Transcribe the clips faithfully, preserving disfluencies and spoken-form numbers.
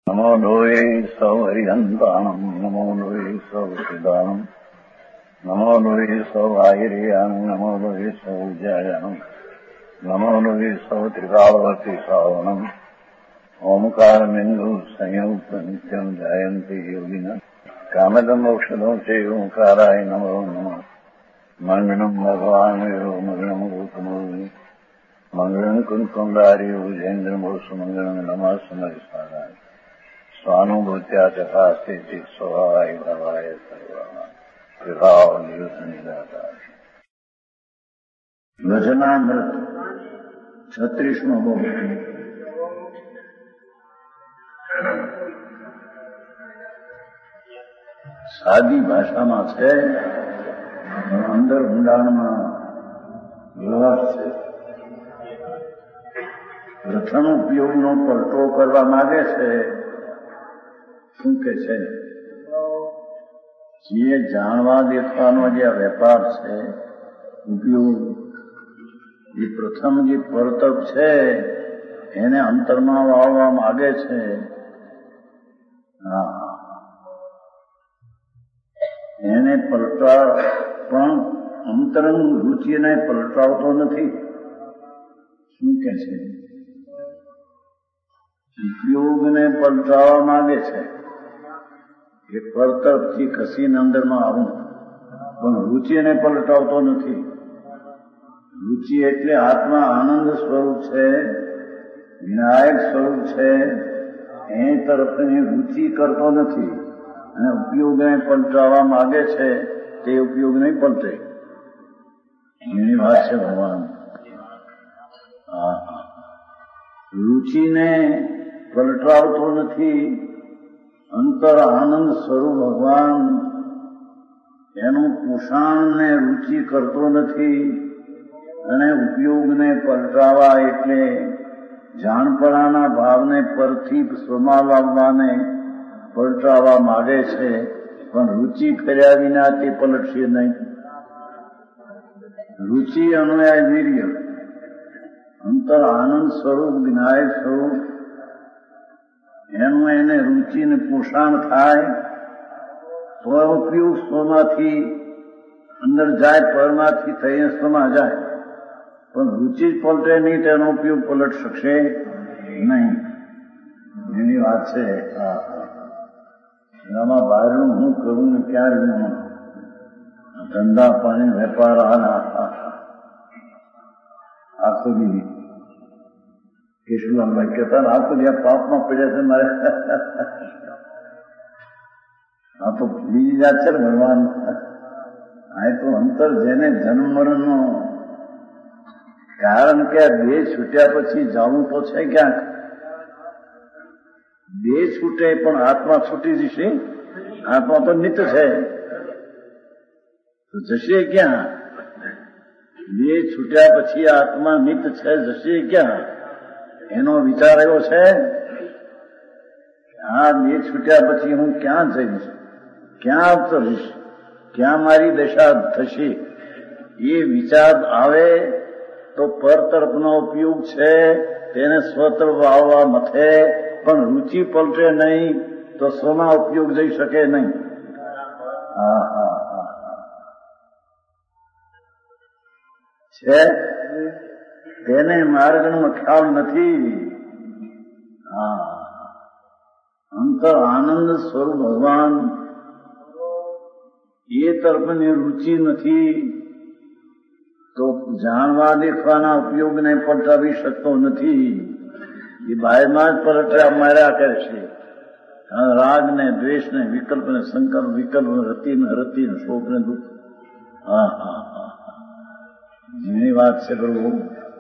નમો લોહે સૌ હરિહંતાણમ નમો લોહે સૌ સિદાનમ નમો લોહે સૌ આયર્યાણમ નમો લોહે સૌ જયાણમ નમો લોહે સૌ ત્રિકાળવતી સાવણમ ઓમકારમિંદુ સંયુક્ત નિત્યમ જાયંતિ યોગિના કામદમ ઔષધો છે ઓંકારાય નમો નમઃ મંગળમ ભગવાન વિરો મંગળમ ગૌતમોની મંગળમ કુંકુંડારી ઉજેન્દ્રમોષ મંગળમ નમઃ સમરિસારાય સ્વાનુભૂત્યા તથા સ્થિતિ સ્વભાવાય ભાવાય સર્વા વિભાવ નિયુત નિરાકાર ભજનામૃત છત્રીસમો બોલ. સાદી ભાષામાં છે, અંદર ઊંડાણમાં વ્યવહાર છે. પ્રથમ ઉપયોગનો પલટો કરવા માંગે છે. શું કે છે? જે જાણવા દેખવાનો જે વેપાર છે, ઉપયોગ, એ પ્રથમ જે પરતપ છે એને અંતરમાં વાળવા માંગે છે. હા, એને પલટા પણ અંતરંગ રુચિને પલટાવતો નથી. શું કે છે? ઉપયોગને પલટાવવા માંગે છે કે પરતરફથી ખસીને અંદરમાં આવું, પણ રુચિને પલટાવતો નથી. રુચિ એટલે આત્મા આનંદ સ્વરૂપ છે, વિનાયક સ્વરૂપ છે, એ તરફની રુચિ કરતો નથી અને ઉપયોગને પલટાવવા માંગે છે. તે ઉપયોગ નહીં પલટે. એની વાત છે ભગવાન. હા, રુચિને પલટાવતો નથી. અંતર આનંદ સ્વરૂપ ભગવાન એનું પોષણને રુચિ કરતો નથી અને ઉપયોગને પલટાવવા એટલે જાણપણાના ભાવને પરથી સ્વમાં લાવવાને પલટાવવા માંગે છે, પણ રુચિ કર્યા વિના તે પલટશે નહીં. રુચિ અન્વય વીર્ય, અંતર આનંદ સ્વરૂપ વિનાયક સ્વરૂપ એનું એને રુચિને પોષણ થાય તો ઉપયોગ સ્વમાંથી અંદર જાય, પરમાંથી થઈને સ્વમાં જાય. પણ રુચિ જ પલટે નહીં, તેનો ઉપયોગ પલટ શકશે નહીં. એની વાત છે. એમાં બહારનું હું કરું ને ક્યારે ધંધા પાણી વેપાર આખો દી કેશુલાલભાઈ કહેતા ને આખો દી પાપમાં પડ્યા છે મારે. આ તો બીજી જાત છે ને ભગવાન. આ તો અંતર જેને જન્મ મરણનો કારણ કે દેહ છૂટ્યા પછી જવું તો છે ક્યાંક. દેહ છૂટે પણ આત્મા છૂટી જશે. આત્મા તો નિત્ય છે, તો જશે ક્યાં? દેહ છૂટ્યા પછી આત્મા નિત્ય છે, જશે ક્યાં? એનો વિચાર એવો છે. આ દેહ છૂટ્યા પછી હું ક્યાં જઈશ, ક્યાં અવતરીશ, ક્યાં મારી દશા થશે, એ વિચાર આવે તો પર તરફનો ઉપયોગ છે તેને સ્વતરફ આવવા મથે, પણ રુચિ પલટે નહીં તો સ્વમાં ઉપયોગ જઈ શકે નહીં. હા હા હા છે તેને માર્ગનો ખ્યાલ નથી. હા, અંતર આનંદ સ્વરૂપ ભગવાન એ તરફની રુચિ નથી તો જાણવા દેખવાના ઉપયોગને પલટાવી શકતો નથી. એ બાયમાં જ પલટા માર્યા કરે છે. રાગ ને દ્વેષ ને વિકલ્પ ને સંકલ્પ, વિકલ્પ રતિ ને રતિ ને શોક ને દુઃખ. હા હા હા જેની વાત છે પ્રભુ.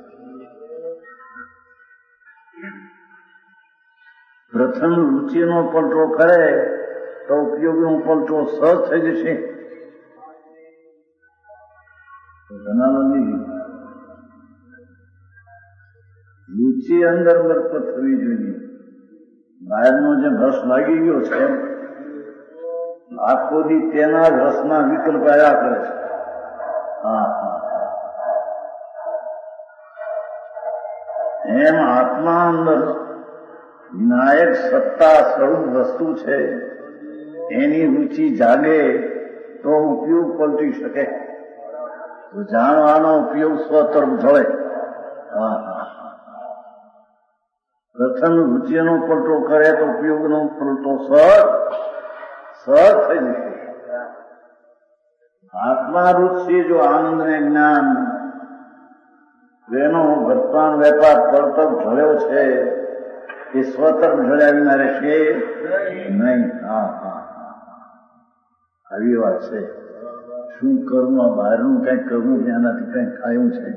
પ્રથમ રુચિનો પલટો કરે તો ઉપયોગનો પલટો સહજ થઈ જશે. રુચિ અંદર બરકત થવી જોઈએ. બહારનો જે રસ લાગી ગયો છે આખો દી તેના જ રસના વિકલ્પ આવ્યા કરે છે. હા હા એમ આત્મા અંદર વિનાયક સત્તા સ્વરૂપ વસ્તુ છે, એની રુચિ જાગે તો ઉપયોગ પલટી શકે, તો જાણવાનો ઉપયોગ સ્વતર્ફ ઢળે. પ્રથમ રુચિનો પલટો કરે તો ઉપયોગનો પલટો સહજ સહજ થઈ જશે. આત્મા રુચિ જો આનંદ ને જ્ઞાન એનો વર્તમાન વેપાર તરતર ઢળ્યો છે, એ સ્વતર્ફ ઢળ્યા વિના રહેશે નહીં. હા હા આવી વાત છે. શું કરવું? બહારનું કંઈક કરવું એનાથી કંઈક ખાયું છે?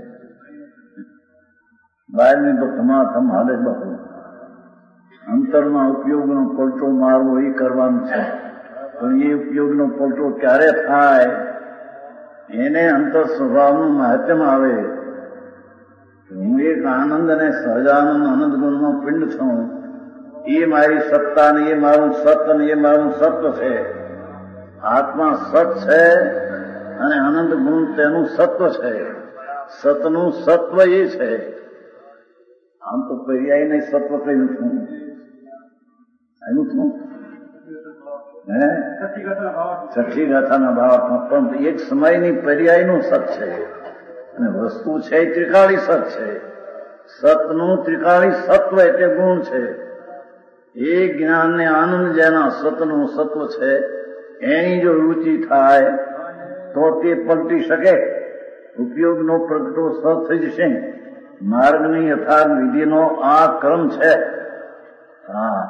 બહારની તો ધમાધમ હાલે બહુ. અંતરમાં ઉપયોગનો પલટો મારવો એ કરવાનું છે, પણ એ ઉપયોગનો પલટો ક્યારે થાય? એને અંતર સ્વભાવનું મહાત્મ આવે. હું એક આનંદ અને સહજાનંદ આનંદ ગુણનો પિંડ છું. એ મારી સત્તા ને એ મારું સત ને એ મારું સત્વ છે. આત્મા સત છે અને આનંદ ગુણ તેનું સત્વ છે. સતનું સત્વ એ છે. આમ તો પર્યાય નહીં સત્વ કહ્યું છું. આવ્યું છું હે છઠ્ઠી ગાથાના ભાવાર્થમાં. પણ એક સમયની પર્યાયનું સત છે અને વસ્તુ છે એ ત્રિકાળી સત છે. સતનું ત્રિકાળી સત્વ એટલે ગુણ છે. એ જ્ઞાન ને આનંદ જેના સતનું સત્વ છે, એની જો રુચિ થાય તો તે પલટી શકે. ઉપયોગનો પ્રગટો સત થઈ જશે. માર્ગની યથાર્થ વિધિનો આ ક્રમ છે. હા,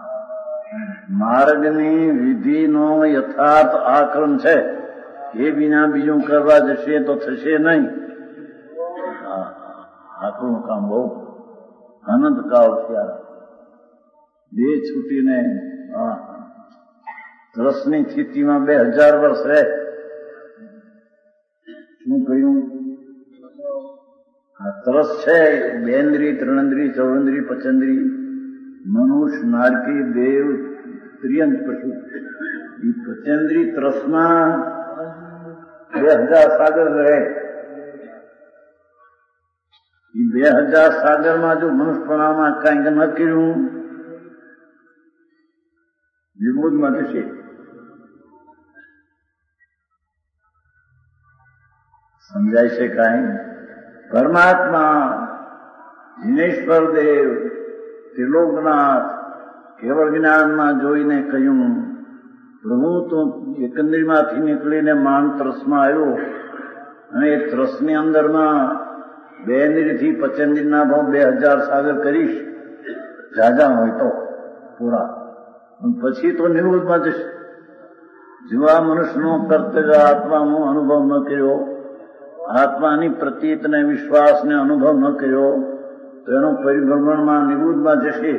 માર્ગની વિધિનો યથાર્થ આ ક્રમ છે. એ વિના બીજું કરવા જશે તો થશે નહીં. આપણું કામ બહુ અનંત કાળ થયા. બે છૂટીને ત્રસની સ્થિતિમાં બે હજાર વર્ષ રહે. શું કહ્યું? આ ત્રસ છે બેન્દ્રી, ત્રણેન્દ્રી, ચૌરેન્દ્રી, પચેન્દ્રી, મનુષ્ય, નારકી, દેવ, ત્રિયંત પશુ. એ પચેન્દ્રી ત્રસમાં બે હજાર સાગર રહે. એ બે હજાર સાગરમાં જો મનુષ્યપણામાં કાંઈક ન કર્યું, વિમોદમાં થશે. સમજાય છે કાંઈ? પરમાત્મા, જીનેશ્વર દેવ, ત્રિલોકનાથ કેવળ જ્ઞાનમાં જોઈને કહ્યું, પ્રભુ તો એકંદરીમાંથી નીકળીને માન ત્રસમાં આવ્યો અને એ ત્રસની અંદરમાં બે ઇન્દ્રિયથી પચેન્દ્રના ભાવ બે હજાર સાગર કરીશ, જાજા હોય તો પૂરા. પછી તો નિરોધમાં જશે. જેવા મનુષ્યનો કર્તવ્ય આત્માનો અનુભવ ન કર્યો, આત્માની પ્રતીતને વિશ્વાસને અનુભવ ન કર્યો, તો એનો પરિભ્રમણમાં નિરોધમાં જશે.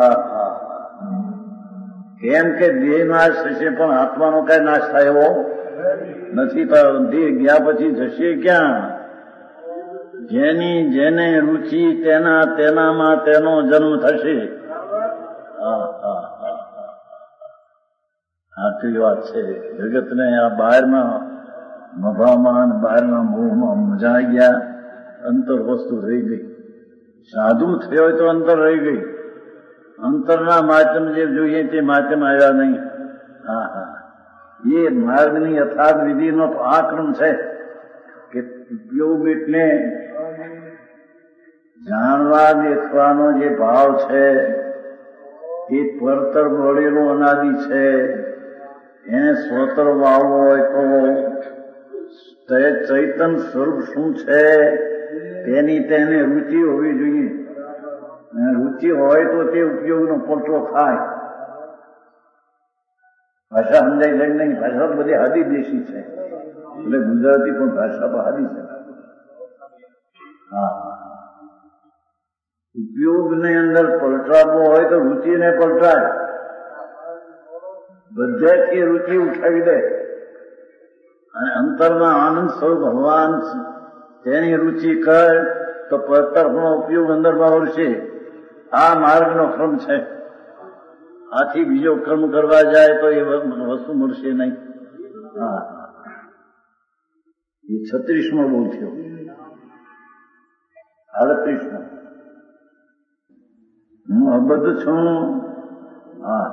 કેમ કે દેહ નાશ થશે પણ આત્માનો કઈ નાશ થાય એવો નથી. તો દેહ ગયા પછી જશે ક્યાં? જેની જેને રુચિ તેના તેનામાં તેનો જન્મ થશે. આટલી વાત છે. જગતને આ બહારમાં મભામાં બહારના મોહમાં મજા ગયા. અંતર વસ્તુ રહી ગઈ. સાધુ થયો હોય તો અંતર રહી ગઈ. અંતરના માધ્યમ જે જોઈએ તે માધ્યમ આવ્યા નહીં. હા હા એ માર્ગની યથાર્થ વિધિનો તો આ ક્રમ છે કે ઉપયોગ એટલે જાણવા દેખવાનો જે ભાવ છે એ પરતર મળેલો અનાદિ છે. એને સ્વતર વાવવો હોય તો ચૈતન સ્વરૂપ શું છે તેની તેને રુચિ હોવી જોઈએ. રુચિ હોય તો તે ઉપયોગનો પલટો થાય. ભાષા સમજાય છે નહીં? ભાષા તો બધી હાદી દેશી છે, એટલે ગુજરાતી પણ ભાષા તો હાદી છે. હા, ઉપયોગને અંદર પલટાવવો હોય તો રુચિને પલટાય. બધેથી રુચિ ઉઠાવી દે અને અંતરમાં આનંદ સ્વરૂપ ભગવાન તેની રુચિ કર તો પરતરફનો ઉપયોગ અંદરમાં વળશે. આ માર્ગનો ક્રમ છે. આથી બીજો ક્રમ કરવા જાય તો એ વસ્તુ મળશે નહીં. હા, એ છત્રીસમો બોલ થયો. આડત્રીસમો હું અબદ્ધ છું, હા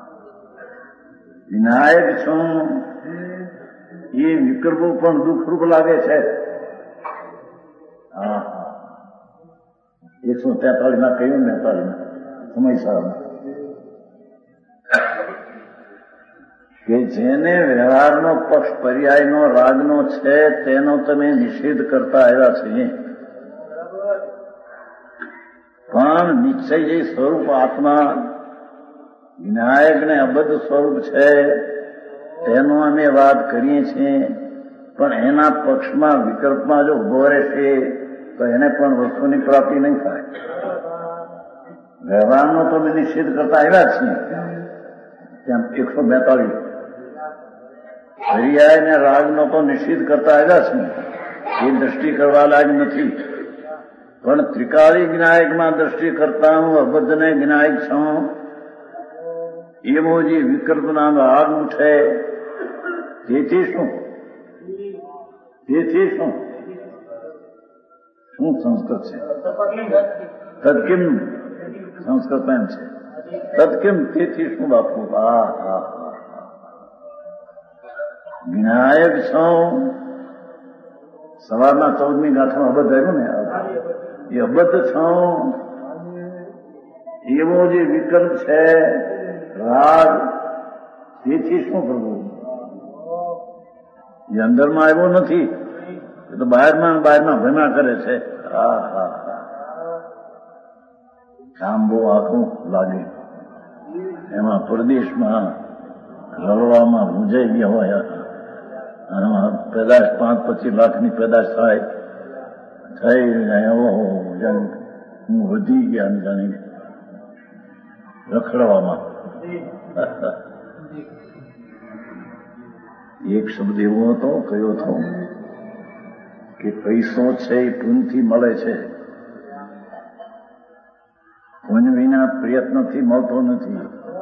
વિનાયક છું, એ વિકલ્પો પણ દુઃખરૂપ લાગે છે. હા એકસો તેતાલીસ માં કહ્યું ને તેતાલીસ સમયસર કે જેને વ્યવહારનો પક્ષ પર્યાયનો રાગનો છે તેનો તમે નિષેધ કરતા આવ્યા છીએ, પણ નિશ્ચય જે સ્વરૂપ આત્મા વિનાયક ને અબદ્ધ સ્વરૂપ છે તેનું અમે વાત કરીએ છીએ, પણ એના પક્ષમાં વિકલ્પમાં જો ઉભો રહેશે તો એને પણ વસ્તુની પ્રાપ્તિ નહીં થાય. વ્યવહારનો તો અમે નિષેધ કરતા આવ્યા છીએ ત્યાં એકસો બેતાલીસ પર્યાય ને રાગનો તો નિષેધ કરતા આવ્યા છીએ, એ દ્રષ્ટિ કરવા લાયક નથી. પણ ત્રિકાળી જ્ઞાયકમાં દ્રષ્ટિ કરતા હું અબદ્ધને જ્ઞાયક છું, એવો જે વિકલ્પના રાગ ઉઠે તેથી શું તેથી શું શું સંસ્કૃત છે? તત્કિમ સંસ્કૃત એમ છે. તત્કિમ તેથી શું બાપુ? હા હા વિનાયક છું. સવારના ચૌદમી ગાંઠમાં અબદ્ધ આવ્યું ને, એ અબદ્ધ છું એવો જે વિકલ્પ છે રાગ તેથી શું કરવું? એ અંદરમાં આવ્યો નથી, એ તો બહારમાં બહારમાં ભેમા કરે છે. હા હા હા કામ બહુ આખું લાગે, એમાં પરદેશમાં રળવામાં મૂંઝાઈ ગયા હોય, આમાં પેદાશ પાંચ પચીસ લાખની પેદાશ થાય થઈ જાણે હું વધી ગયા જાણી રખડવામાં. એક શબ્દ એવો હતો, કયો હતો કે પૈસો છે એ પૂનથી મળે છે, પૂન વિના પ્રયત્નથી મળતો નથી.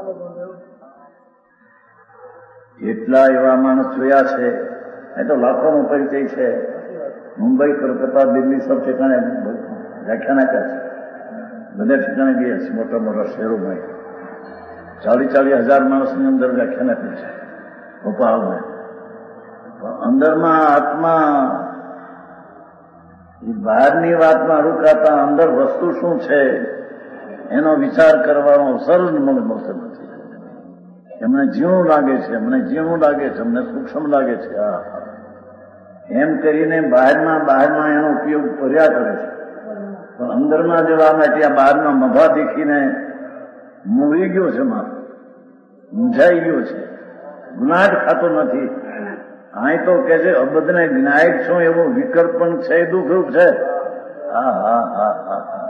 એટલા એવા માણસ જોયા છે, એ તો લાખોનો પરિચય છે. મુંબઈ, કલકત્તા, દિલ્હી સબ ઠેકાણે વ્યાખ્યાન આપ્યા છે, બધા ઠેકાણે ગયા છે, મોટા મોટા શહેરોમાં ચાલીસ ચાલીસ હજાર માણસની અંદર વ્યાખ્યાન આપ્યું છે ભોપાલમાં. પણ અંદરમાં આત્મા એ બહારની વાતમાં રોકાતા અંદર વસ્તુ શું છે એનો વિચાર કરવાનો અવસર જ મને મળતો નથી. એમને જીવનું લાગે છે, અમને જીવનું લાગે છે, અમને સૂક્ષ્મ લાગે છે. આ એમ કરીને બહારમાં બહારમાં એનો ઉપયોગ કર્યા કરે છે, પણ અંદરમાં જવા માટે આ બહારમાં મભા દેખીને મૂવી ગયો છે, મારો મૂંઝાઈ ગયો છે, ગુનાટ ખાતો નથી. અહીં તો કે છે અબદ્ધને જ્ઞાયક છું એવો વિકલ્પ પણ છે, દુઃખરૂપ છે. હા હા હા હા હા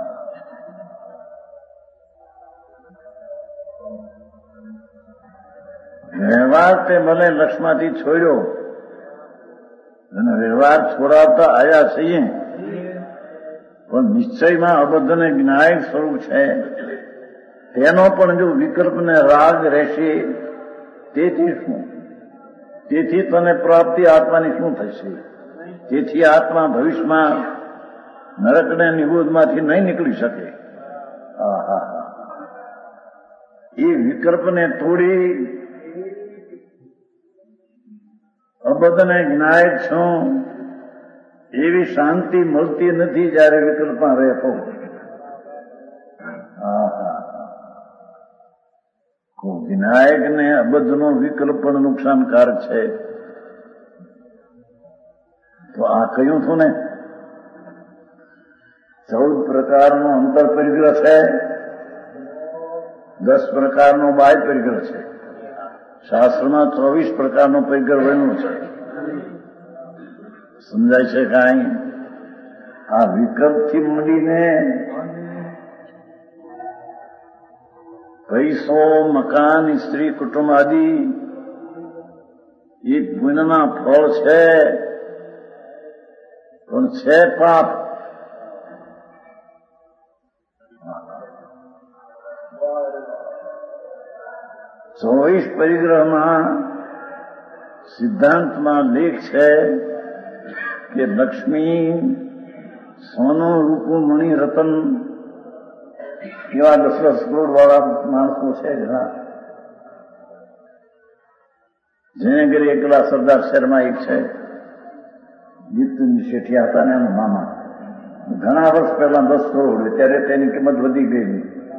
વ્યવહાર તે મને લક્ષમાંથી છોડ્યો અને વ્યવહાર છોડાવતા આવ્યા છીએ, પણ નિશ્ચયમાં અબદ્ધને જ્ઞાયક સ્વરૂપ છે તેનો પણ જો વિકલ્પને રાગ રહેશે તેથી શું? તેથી તને પ્રાપ્તિ આત્માની શું થશે? તેથી આત્મા ભવિષ્યમાં નરકને નિબોધમાંથી નહીં નીકળી શકે. હા હા હા એ વિકલ્પને તોડી અબદ્ધને જ્ઞાયક છું એવી શાંતિ મળતી નથી જયારે વિકલ્પમાં રહેતો. હા હા વિનાયક ને અબદ્ધનો વિકલ્પ પણ નુકસાનકારક છે. તો આ કહ્યું હતું ને ચૌદ પ્રકારનો અંતર પરિગ્રહ છે, દસ પ્રકારનો બાહ્ય પરિગ્રહ છે. શાસ્ત્રમાં ચોવીસ પ્રકારનો પરિગ્રહ બન્યો છે. સમજાય છે કાંઈ? આ વિકલ્પથી મળીને પૈસો, મકાન, સ્ત્રી, કુટુંબ આદિ એ પુણ્યના ફળ છે, પણ છે પાપ. ચોવીસ પરિગ્રહમાં સિદ્ધાંતમાં લેખ છે કે લક્ષ્મી, સોનું, રૂપું, મણિ, રતન એવા દસ દસ કરોડ વાળા માણસો છે ઘણા. જેને ઘરે એકલા સરદાર શર્મા એક છે, દીપ્તજી શેઠિયા હતા ને એના મામા. ઘણા વર્ષ પહેલા દસ કરોડ ત્યારે તેની કિંમત વધી ગઈ.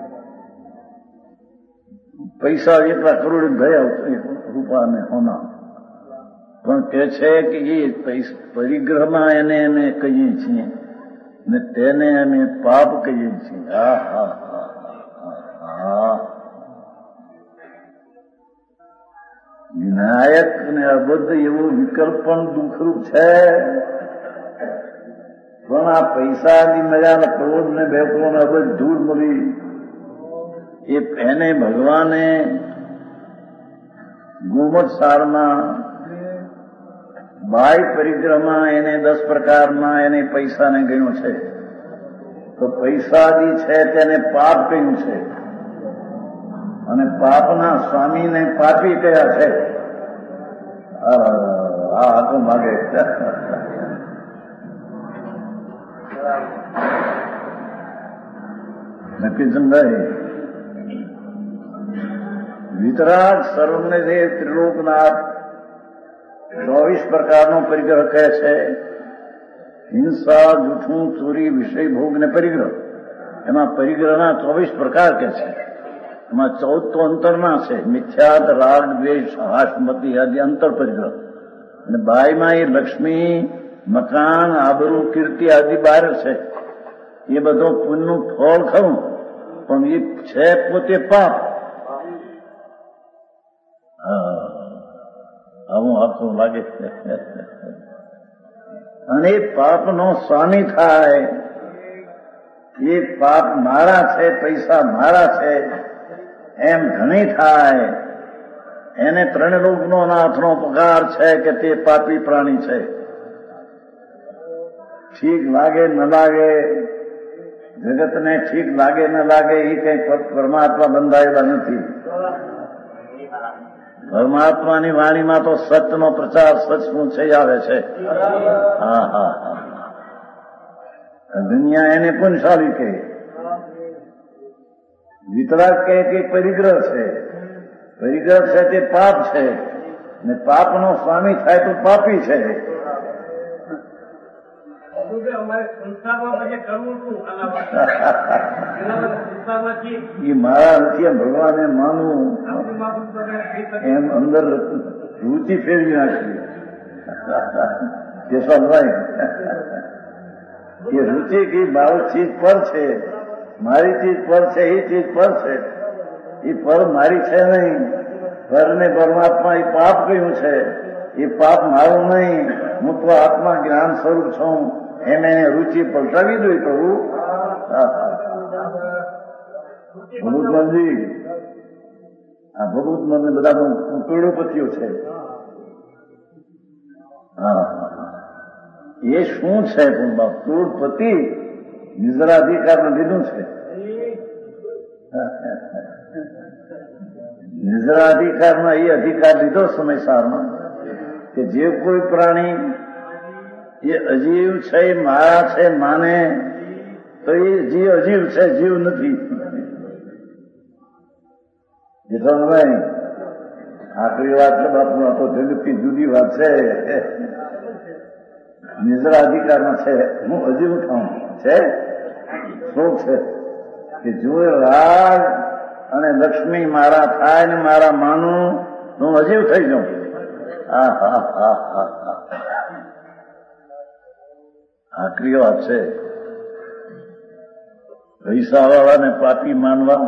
પૈસા એટલા કરોડ ગયા રૂપા ને હોના. પણ કે છે કે એ પરિગ્રહમાં એને અમે કહીએ છીએ ને તેને અમે પાપ કહીએ છીએ. હા હા હા. વિનાયક ને અબદ્ધ એવો વિકલ્પ પણ દુઃખરૂપ છે. પણ આ પૈસાની મજા કરોડ ને બે કરોડ ને અબજ દૂર મળી એ એને ભગવાને ગુમત સારમાં બાહ્ય પરિગ્રહમાં એને દસ પ્રકારમાં એને પૈસાને ગણ્યો છે. તો પૈસાદી છે તેને પાપ કહ્યું છે અને પાપના સ્વામીને પાપી કયા છે. આ હાથો માગે નક્કી સમજાય. વિતરાગ સર્વને દેવ ત્રિલોકનાથ ચોવીસ પ્રકારનો પરિગ્રહ કહે છે. હિંસા, જૂઠું, ચોરી, વિષય ભોગ ને પરિગ્રહ. એમાં પરિગ્રહના ચોવીસ પ્રકાર કે છે. એમાં ચૌદ તો અંતરના છે. મિથ્યાત, રાગ, દ્વેષ, હાસમતી આદિ અંતર પરિગ્રહ. અને બાયમાં એ લક્ષ્મી, મકાન, આબરૂ, કીર્તિ આદિ બહાર છે. એ બધો પુણ્યનું ફળ ખરું, પણ એ છે પોતે પાપ. આવું આખું લાગે છે. અને એ પાપનો સ્વામી થાય. એ પાપ મારા છે, પૈસા મારા છે એમ ઘણી થાય. એને ત્રણ લોકનો નાથનો પગાર છે કે તે પાપી પ્રાણી છે. ઠીક લાગે ન લાગે, જગતને ઠીક લાગે ન લાગે, એ કઈ પરમાત્મા બંધાયેલા નથી. પરમાત્માની વાણીમાં તો સત્યનો પ્રચાર સચમુચ થઈ આવે છે. હા હા હા. દુનિયા એને પુણ્યશાળી કહે. વિતરાગ કહે કે પરિગ્રહ છે. પરિગ્રહ છે તે પાપ છે ને પાપનો સ્વામી થાય તો પાપી છે. એ મારા નથી ભગવાને માનવું એમ અંદર રૂચિ ફેરવી નાખી. કેશવભાઈ એ રૂચિ કે મારું ચીજ પર છે, મારી ચીજ પર છે, એ ચીજ પર છે. એ પર મારી છે નહીં. પરને પરમાત્મા એ પાપ કહ્યું છે. એ પાપ મારું નહીં. હું તો આત્મા જ્ઞાન સ્વરૂપ છું એમ એને રૂચિ પલટાવી દો. કહું ભગવતમનજી, આ ભગવતમન બધા કરોડપતિઓ છે. હા એ શું છે પણ બાપ કરોડપતિ નિઝરાધિકારને લીધું છે. નિઝરાધિકારમાં એ અધિકાર લીધો સમયસારમાં કે જે કોઈ પ્રાણી એ અજીવ છે, મારા છે માને તો એ જીવ અજીવ છે, જીવ નથી. જેઠાભાઈ આખરી વાત છે બાપુ. આ તો જગતથી જુદી વાત છે. નિઝરા અધિકારમાં છે હું અજીવ થાઉં છે. શું છે કે જો રાગ અને લક્ષ્મી મારા થાય ને મારા માનું હું અજીવ થઈ જાઉં. હા હા હા હા હા. આખરી વાત છે. પૈસા વાળાને પાપી માનવા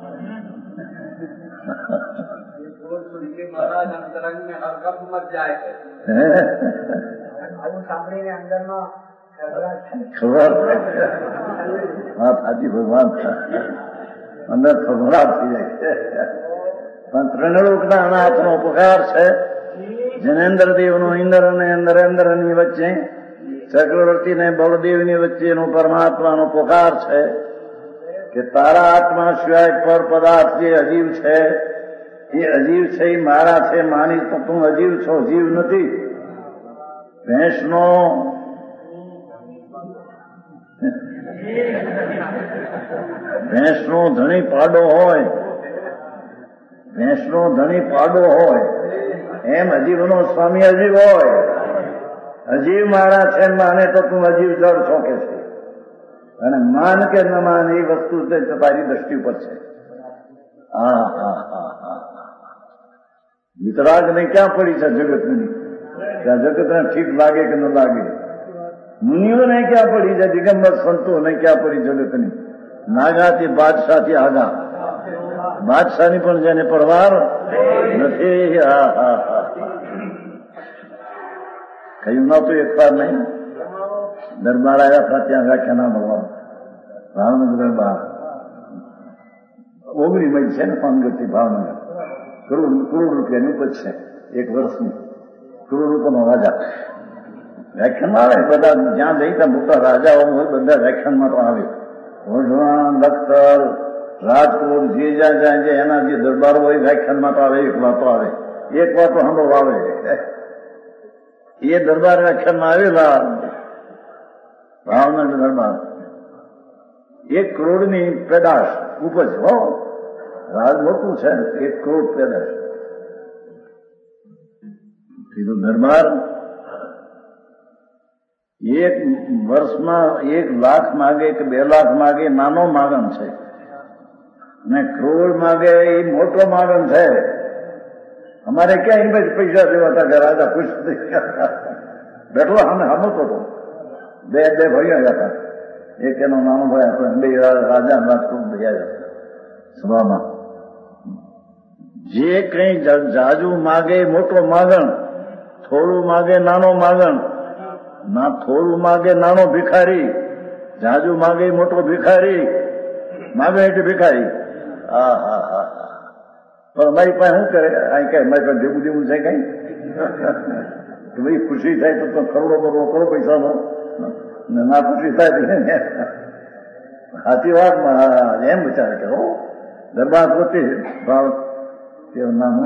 ખબર હા સાચી ભગવાન અંદર ખબરાટ થઈ જાય. પણ ત્રણ લોકના અનાથનો પગાર છે. જનેન્દ્ર દેવનો ઇન્દ્ર અને નરેન્દ્રની વચ્ચે, ચક્રવર્તી ને બળદેવની વચ્ચેનો પરમાત્માનો પોકાર છે કે તારા આત્મા સિવાય પર પદાર્થ જે અજીવ છે એ અજીવ છે, એ મારા છે માની તો તું અજીવ છો, જીવ નથી. ભેંસનો ભેંસનો ધણી પાડો હોય, ભેંસનો ધણી પાડો હોય એમ અજીવનો સ્વામી અજીવ હોય. અજીવ મારા છે માને તો તું અજીવ જળ છો કે છે, અને માન કે ન માન એ વસ્તુ તારી દ્રષ્ટિ ઉપર છે. હા હા હા હા વિતરાગ ને ક્યાં પડી છે જગતની? ત્યાં જગતને ઠીક લાગે કે ન લાગે. મુનિઓને ક્યાં પડી છે? દિગંબર સંતોને ક્યાં પડી જગતની? નાગાથી બાદશાહથી આગા, બાદશાહની પણ જેને પરવાર નથી. હા હા હા કહ્યું નતું એક વાર નહીં. દરબાર આવ્યા હતા ત્યાં વ્યાખ્યાના મળવા, ભાવનગર દરબાર ઓગણી મઈ છે ને પાનગઢથી ભાવનગર. કરોડ કરોડ રૂપિયાની ઉપજ છે એક વર્ષની. કરોડ રૂપિયાનો રાજા વ્યાખ્યાનમાં આવે. બધા જ્યાં જઈ ત્યાં મોટા રાજાઓ હોય બધા વ્યાખ્યાનમાં તો આવે. વઢવાણ, લખતર, રાજકોટ જે જ્યાં જાય છે એના જે દરબારો હોય વ્યાખ્યાનમાં તો આવે. એક વાતો આવે, એક વાતો સાંભળો આવે. એ દરબાર વ્યાખ્યાનમાં આવેલા ભાવનગર દરબાર. એક કરોડની પેદાશ ઉપજ. હો રાજ મોટું છે, એક કરોડ પેદાશ. કીધું દરબાર એક વર્ષમાં એક લાખ માગે કે બે લાખ માગે નાનો માગણ છે, અને કરોડ માગે એ મોટો માગણ છે. અમારે ક્યાં એમ જ પૈસા દેવાતા કે રાજા ખુશ બેઠો અમે હમતો હતો. બે બે ભાઈઓ હતા, એક એનો નાનો ભાઈ હતો, બે રાજા રાજકોટ ગયા સભામાં. જે કઈ જાજુ માગે મોટો માગણ, થોડું માગે નાનો માગણ. ના થોડું માગે નાનો ભિખારી, જાજુ માગે મોટો ભિખારી. માગે એટલે ભિખારી. હા હા હા પણ મારી પાસે શું કરે? અહીં કઈ મારી પાસે દેવું દેવું છે કઈ? ભાઈ ખુશી થાય તો કરોડો કરોડો કરો પૈસાનો, ના ખુશી થાય સાચી વાત એમ વિચારે કે હો દરબાર પોતે ભાવ નામ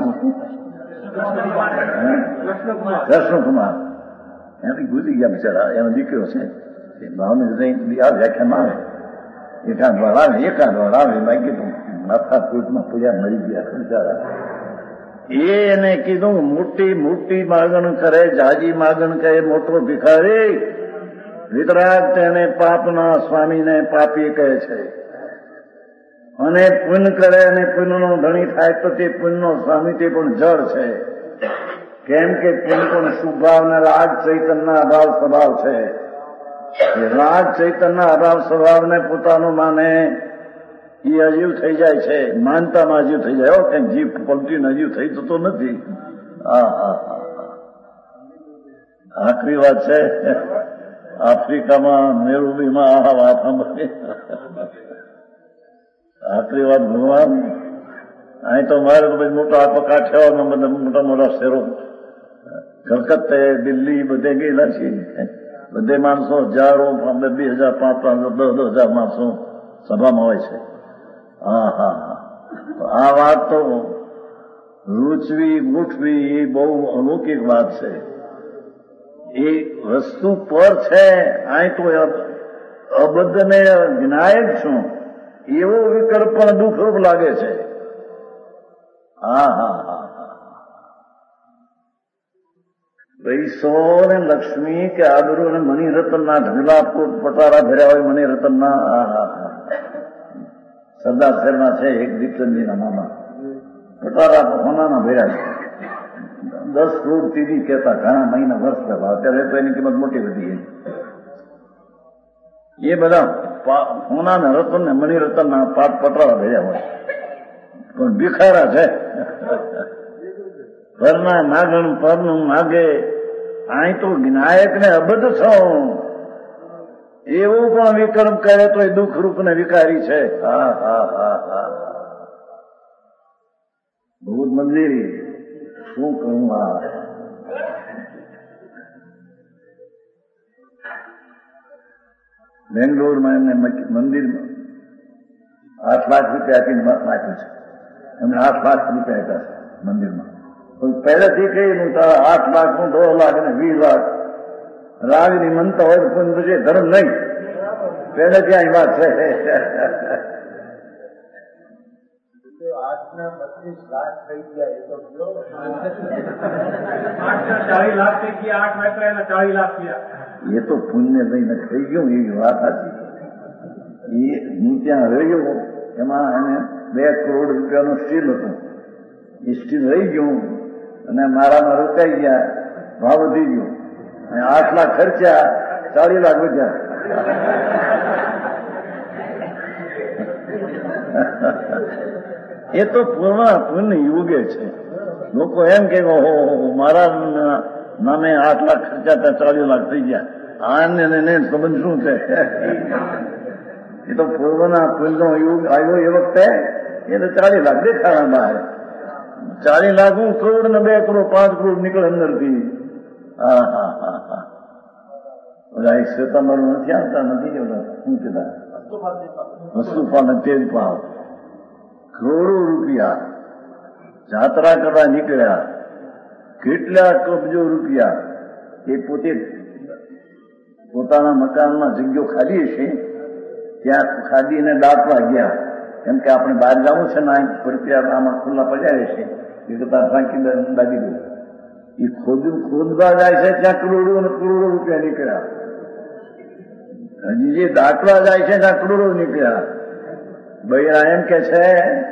કૃષ્ણકુમાર એનાથી ગુજરી ગયા બિચારા. એનો દીકરો છે ભાવને આ વ્યાખ્યાનમાં આવે. એકાદ વાર આવે, એકાદ વાર આવે બાકી તો માથા પેટમાં પૂજા મરી ગયા બિચારા. એને કીધું મોટી મોટી માગણ કરે, જાજી માગણ કરે, મોટો ભિખારી. વિતરાગ તેને પાપના સ્વામીને પાપી કહે છે. અને પુણ્ય કરે અને પુણ્યનો ધણી થાય તો તે પુણ્યનો સ્વામી તે પણ જળ છે. કેમ કે પુણ્ય પણ શુભાવ ને રાગ ચૈતનના અભાવ સ્વભાવ છે. રાગ ચૈતનના અભાવ સ્વભાવને પોતાનું માને એ અજીવ થઈ જાય છે. માનતામાં અજીવ થઈ જાય. કઈ જીવ પલટીને અજીવ થઈ જતો નથી. હા હા હા આખરી વાત છે. આફ્રિકામાં નેરુબીમાં આ વાત સાંભળી. આખરી વાત ભગવાન અહીં તો મારે તો ભાઈ મોટા આખો કાઠિયાવાડમાં બધા મોટા મોટા શહેરો કલકત્તે દિલ્હી બધે ગયેલા છીએ. બધે માણસો હજારો બે હજાર પાંચ પાંચ દસ દસ હજાર માણસો સભામાં હોય છે. હા હા હા આ વાત તો રૂચવી ગૂંઠવી એ બહુ અલૌકિક વાત છે. એ વસ્તુ પર છે. અહીં તો અબદ્ધને વિનાયક છું એવો વિકલ્પ પણ દુઃખરૂપ લાગે છે. હા હા હા હા પૈસો ને લક્ષ્મી કે આબરૂ અને મણિરત્નના ઢગલા પટારા ભર્યા હોય મણિરત્નના. હા હા હા સરદાર શહેરના છે એક દીપચંદજીના મામા, પટારા હોનાના ભર્યા છે. દસ કરોડ તીજી કહેતા ઘણા મહિના વર્ષ પહેલા. અત્યારે તો એની કિંમત મોટી વધી ગઈ. એ બધા હોના ને રતન ને મણિરત્નના પાટ પટારા ભર્યા હોય પણ ભિખારા છે. પરના માગણ પરનું માગે. અહીં તો વિનાયક ને અબદ્ધ છો એવું પણ વિકલ્પ કરે તો એ દુઃખરૂપ ને વિકારી છે. હા હા હા હા ભૂત મંદિર શું કહું. આ બેંગ્લોરમાં એમને મંદિરમાં આઠ લાખ રૂપિયા આપીને નાખ્યું છે. એમને આઠ લાખ રૂપિયા આપ્યા છે મંદિરમાં. પહેલેથી કહીનું આઠ લાખ નું દોઢ લાખ અને વીસ લાખ રાગની મનતા હોય તો પછી ધર્મ નહીં. પહેલેથી અહીં વાત છે. આઠના બત્રીસ લાખ થઈ ગયા એ તો કયો આઠના ચાલીસ લાખ થઈ ગયા આઠ વાગ્યા એના ચાલીસ લાખ થયા એ તો પુણ્ય લઈને થઈ ગયું એવી વાત હતી. એ હું ત્યાં રહ્યો એમાં એને બે કરોડ રૂપિયાનું સ્ટીલ હતું. એ સ્ટીલ રહી ગયું અને મારામાં રોકાઈ ગયા, ભાવ વધી ગયો અને આઠ લાખ ખર્ચ્યા, ચાલીસ લાખ વધ્યા. એ તો પૂર્ણ પુણ્ય યુગે છે. લોકો એમ કે ઓહો મારા નામે આઠ લાખ ખર્ચા હતા, ચાલીસ લાખ થઈ ગયા. આને સંબંધ શું છે? એ તો પૂર્વના પુણ્યનો યુગ આવ્યો એ વખતે એને ચાલીસ લાખ દેખાડા બહાર. ચાલીસ લાખ હું કરોડ ને બે કરોડ પાંચ કરોડ નીકળે અંદરથી. હા હા હા હા બધા એક શ્વેતાંબર નથી આવતા, નથી શું કીધા વસ્તુપાલ તેજ ભાવ કરોડો રૂપિયા જાત્રા કરવા નીકળ્યા, કેટલા કબજો રૂપિયા. એ પોતે પોતાના મકાનમાં જગ્યો ખાલી હશે ત્યાં ખાધીને દાટવા ગયા, કેમ કે આપણે બહાર જવું છે ને રૂપિયા આમાં ખુલ્લા પડ્યા રહેશે એ કરતા ફાંકી દાદી ગયું. એ ખોદ ખોદવા જાય છે ત્યાં કરોડો અને કરોડો રૂપિયા નીકળ્યા. હજી જે દાટવા જાય છે ત્યાં કરોડો નીકળ્યા. બૈરા એમ કે છે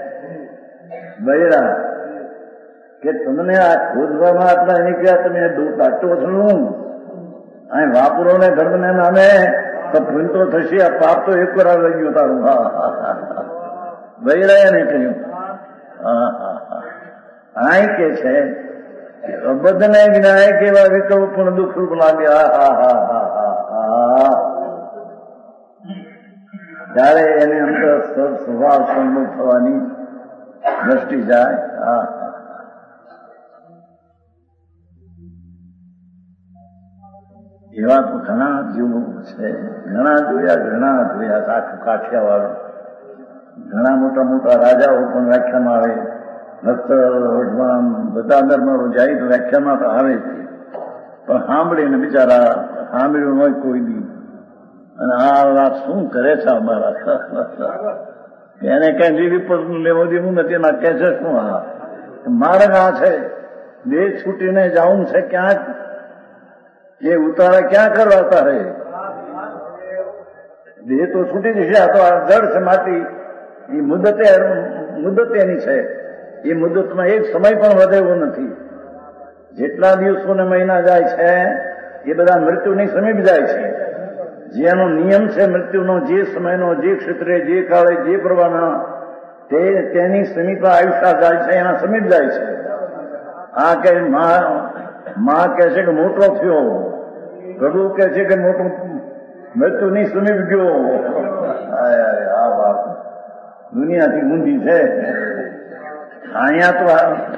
બૈરા કે તમને આ ખોદવામાં આટલા નીકળ્યા, તમે દાટો છો અહીં વાપરો ને ધર્મને નામે તો પુણ્ય તો થશે, આ પાપ તો એક વાર લઈ ગયો તારું. હા હા હા બૈરાએ નહીં કહ્યું. હા હા હા અહીં કે છે અબધને જ્ઞાય કેવા વિકલ્પ પણ દુઃખ રૂપ લાગ્યા. હા હા હા હા હા ત્યારે એને અંદર સ્વભાવ સન્મુખ થવાની દ્રષ્ટિ જાય. હા એવા તો ઘણા જીવો છે, ઘણા જોયા ઘણા જોયા. આખું કાઠિયાવાડ ઘણા મોટા મોટા રાજાઓ પણ વ્યાખ્યામાં આવે, ભક્ત વઢવાણ બધા દરબારો જાય તો વ્યાખ્યામાં તો આવે છે, પણ સાંભળીને બિચારા સાંભળ્યું હોય કોઈ દી અને આ વાત શું કરે છે અમારા એને કઈ લીલી પર લેવો દેવું નથી. એના કે છે શું હા માર્ગ આ છે, દેશ છૂટીને જાવું છે ક્યાંક, એ ઉતારા ક્યાં કરવાતા રહે? દેહ તો છૂટી જશે, આ તો આ જડ છે માટી. એ મુદતે મુદત એની છે, એ મુદતમાં એક સમય પણ વધે એવો નથી. જેટલા દિવસો ને મહિના જાય છે એ બધા મૃત્યુની સમીપ જાય છે. જેનો નિયમ છે મૃત્યુનો, જે સમયનો, જે ક્ષેત્રે, જે કાળે, જે પ્રવાહના તે તેની સમીપ આયુષ્ય જાય છે, એના સમીપ જાય છે. આ કે માં કહે છે કે મોટો થયો, પ્રભુ કહે છે કે મોટો મૃત્યુની સમીપ ગયો. આ વાત દુનિયાથી ઊંધી છે. અહીંયા તો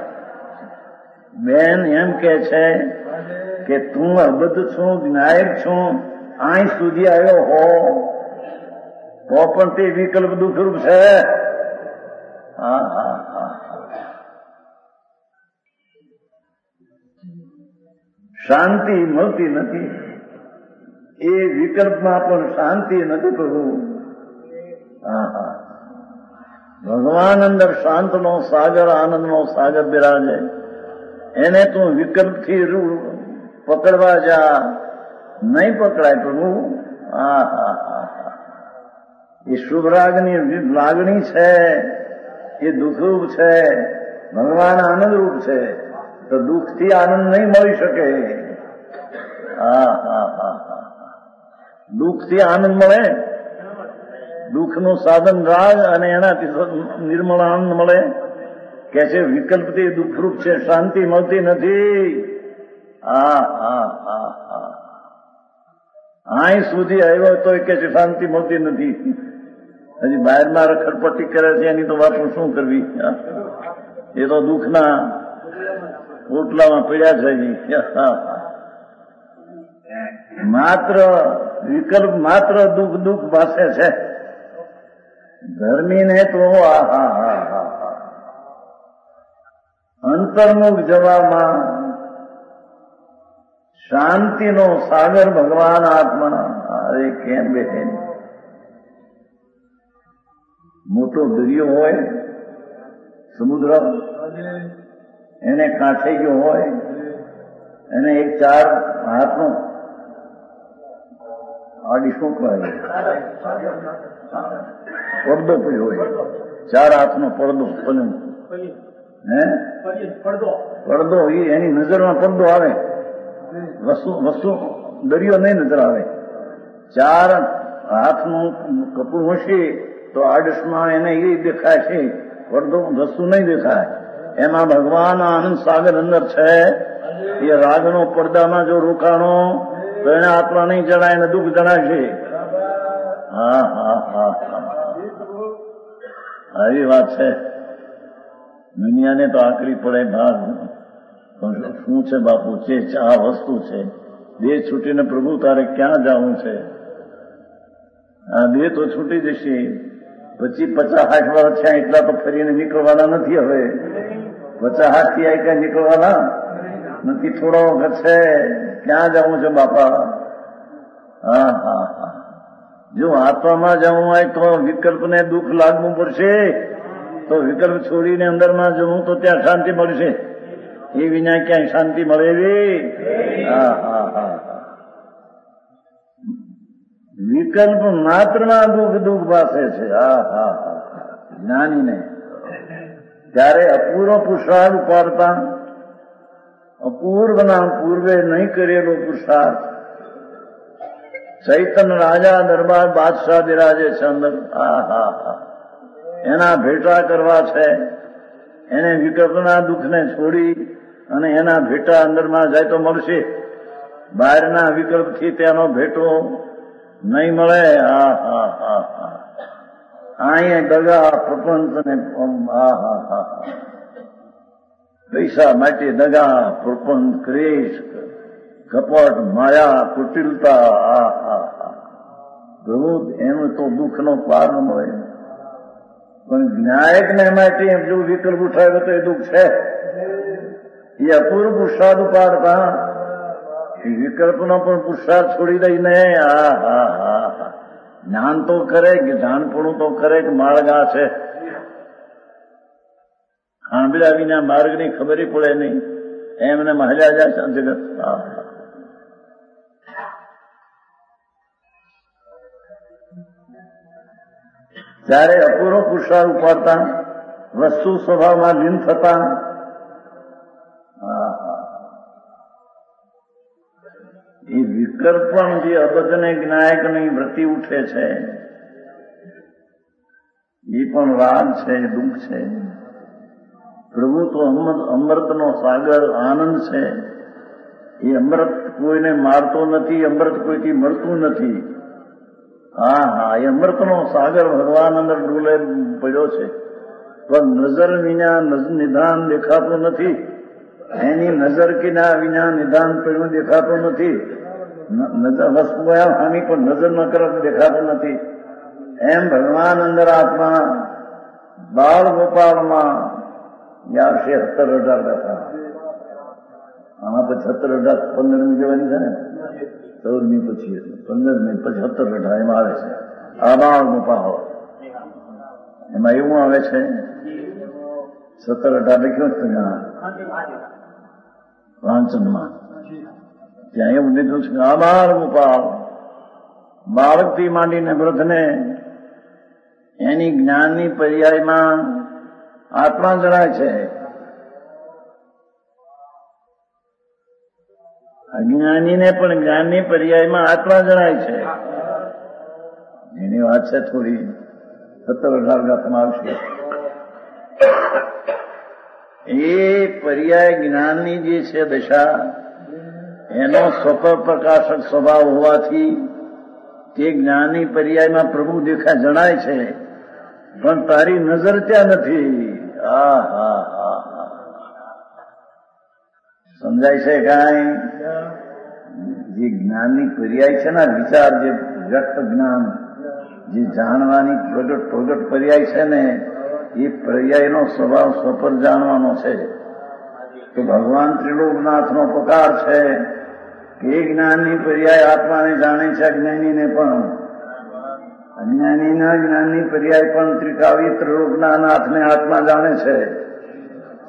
બેન એમ કે છે કે તું અબદ્ધ છું, જ્ઞાયક છું, અહીં સુધી આવ્યો હો તો પણ તે વિકલ્પ દુઃખરૂપ છે. હા હા હા શાંતિ મળતી નથી. એ વિકલ્પમાં પણ શાંતિ નથી પ્રભુ. હા હા ભગવાન અંદર શાંતનો સાગર, આનંદનો સાગર બિરાજે. એને તું વિકલ્પથી પકડવા જા, નહીં પકડાય પ્રભુ. હા હા હા એ શુભરાગની લાગણી છે, એ દુઃખરૂપ છે, ભગવાન આનંદરૂપ છે, તો દુઃખથી આનંદ નહીં મળી શકે. હા હા હા હા દુઃખથી આનંદ મળે? દુઃખનું સાધન રાગ અને એનાથી નિર્મળ આનંદ મળે. કે છે વિકલ્પથી દુઃખરૂપ છે, શાંતિ મળતી નથી. હા હા હા હા અહીં સુધી આવ્યો તો કે છે શાંતિ મળતી નથી. હજી બહારમાં રખડપટ્ટી કરે છે, એની તો વાતો શું કરવી? એ તો દુઃખના ઓટલામાં પડ્યા છે. માત્ર વિકલ્પ, માત્ર દુઃખ દુઃખ પાસે છે. ધર્મીને તો આ હા હા હા અંતર્મુખ જવામાં શાંતિનો સાગર ભગવાન આત્મા. અરે કેમ બેન, મોટો દરિયો હોય સમુદ્ર એને કાંઠે ગયો હોય, એને એક ચાર હાથનો આડી શું કહેવાય પડદો પડ્યો હોય, ચાર હાથનો પડદો હે પડદો એની નજરમાં પડદો આવે, વસ્તુ વસ્તુ દરિયો નહીં નજર આવે. ચાર હાથનું કપડું હશે તો આડસમાં એને એ દેખાય છે, પડદો વસ્તુ નહીં દેખાય. એમાં ભગવાન આનંદ સાગર અંદર છે. એ રાગનો પડદામાં જો રોકાણો તો એને આત્મા નહીં જણાય, એને દુઃખ જણાશે. હા હા હા હા આવી વાત છે. દુનિયાને તો આકરી પડે ભાગ. શું છે બાપુ, છે આ વસ્તુ છે. દેહ છૂટીને પ્રભુ તારે ક્યાં જવું છે? આ દેહ તો છૂટી જશે, પછી પચાસ સાઠ વર્ષ થયા એટલા તો ફરીને નીકળવાના નથી. હવે પચાસ સાઠ થી આ કઈ નીકળવાના નથી, થોડો વખત છે. ક્યાં જવું છે બાપા? હા હા હા જો આત્મામાં જવું હોય તો વિકલ્પને દુઃખ લાગવું પડશે. તો વિકલ્પ છોડીને અંદરમાં જવું તો ત્યાં શાંતિ મળશે. એ વિના ક્યાંય શાંતિ મળે એવી? હા હા હા હા વિકલ્પ માત્રમાં દુઃખ દુઃખ પાસે છે. હા હા હા જ્ઞાનીને ત્યારે અપૂર્વ પુરુષાર્થ ઉપાડતા, અપૂર્વના પૂર્વે નહીં કરેલો પુરુષાર્થ. ચૈતન્ય રાજા દરબાર બાદશાહ બિરાજે છે અંદર. હા હા હા એના ભેટા કરવા છે. એને વિકલ્પના દુઃખને છોડી અને એના ભેટા અંદરમાં જાય તો મળશે. બહારના વિકલ્પથી તેનો ભેટો નહીં મળે. હા હા હા હા અહીંયા દગા પ્રપંચને હા હા હા પૈસા માટે દગા પ્રપંચ ક્રેશ કપટ માયા કુટિલતા. હા હા હા પ્રભુ એનું તો દુઃખનો પાર ન મળે. પણ જ્ઞાયકને માટે જો વિકલ્પ ઉઠાવ્યો તો એ દુઃખ છે. એ અપૂર્વ પુરુષાર્થ ઉપાડતા વિકલ્પનો પણ પુરુષાર્થ છોડી દઈને હા હા હા હા જ્ઞાન તો કરે કે જાણપણું તો કરે કે માર્ગા છે. સાંભળ્યા વિના માર્ગની ખબર પડે નહીં. એમને મહાલ્યા જાય છે જગત. હા હા ત્યારે અપૂર્વ પુરુષાર્થ ઉપાડતા, વસ્તુ સ્વભાવમાં લીન થતા. એ વિકલ્પ પણ જે અબદ્ધને જ્ઞાયકની વૃત્તિ ઉઠે છે એ પણ રાગ છે, દુઃખ છે. પ્રભુ તો અમૃતનો સાગર આનંદ છે. એ અમૃત કોઈને મારતો નથી, અમૃત કોઈથી મળતું નથી. હા હા એ અમૃતનો સાગર ભગવાન અંદર ડોલે પડ્યો છે. પણ નજર વિના નિધાન દેખાતું નથી. એની નજર કિના વિના નિધાન પડ્યું દેખાતું નથી. નજર વસ્તુ હામી પણ નજર ન કરે દેખાતું નથી. એમ ભગવાન અંદર આત્મા બાળ ગોપાળમાં આવશે. સત્તર અઢાર દશા આમાં પછી સત્તર અઢાર પંદરમી જવાની છે ને, ચૌદમી પછી પંદરમી પછી સત્તર અઢાર એમાં આવે છે. આ બાળ ગોપાળ એમાં એવું આવે છે. સત્તર અઢાર લખ્યું છે વાંચનમાં, ત્યાં એવું લીધું છે કે આ બાળ ગોપાળ બાળકથી માંડીને વૃદ્ધને એની જ્ઞાનની પર્યાયમાં આત્મા જણાય છે. અજ્ઞાનીને પણ જ્ઞાનની પર્યાયમાં આત્મા જણાય છે. એની વાત છે થોડી સત્તર અઢાર ગાથમાં આવશે. એ પર્યાય જ્ઞાનની જે છે દશા, એનો સ્વપ પ્રકાશક સ્વભાવ હોવાથી તે જ્ઞાનની પર્યાયમાં પ્રભુ દેખા જણાય છે. પણ તારી નજર ત્યાં નથી. હા હા હા હા સમજાય છે કાંઈ? જે જ્ઞાનની પર્યાય છે ને, વિચાર જે વ્યક્ત જ્ઞાન, જે જાણવાની પ્રગટ પ્રગટ પર્યાય છે ને, એ પર્યાયનો સ્વભાવ સ્વપર જાણવાનો છે. તો ભગવાન ત્રિલોકનાથનો પ્રકાર છે કે એ જ્ઞાનની પર્યાય આત્માને જાણે છે, અજ્ઞાનીને પણ. અજ્ઞાનીના જ્ઞાનની પર્યાય પણ ત્રિકાવી ત્રિલોકના નાથને આત્મા જાણે છે.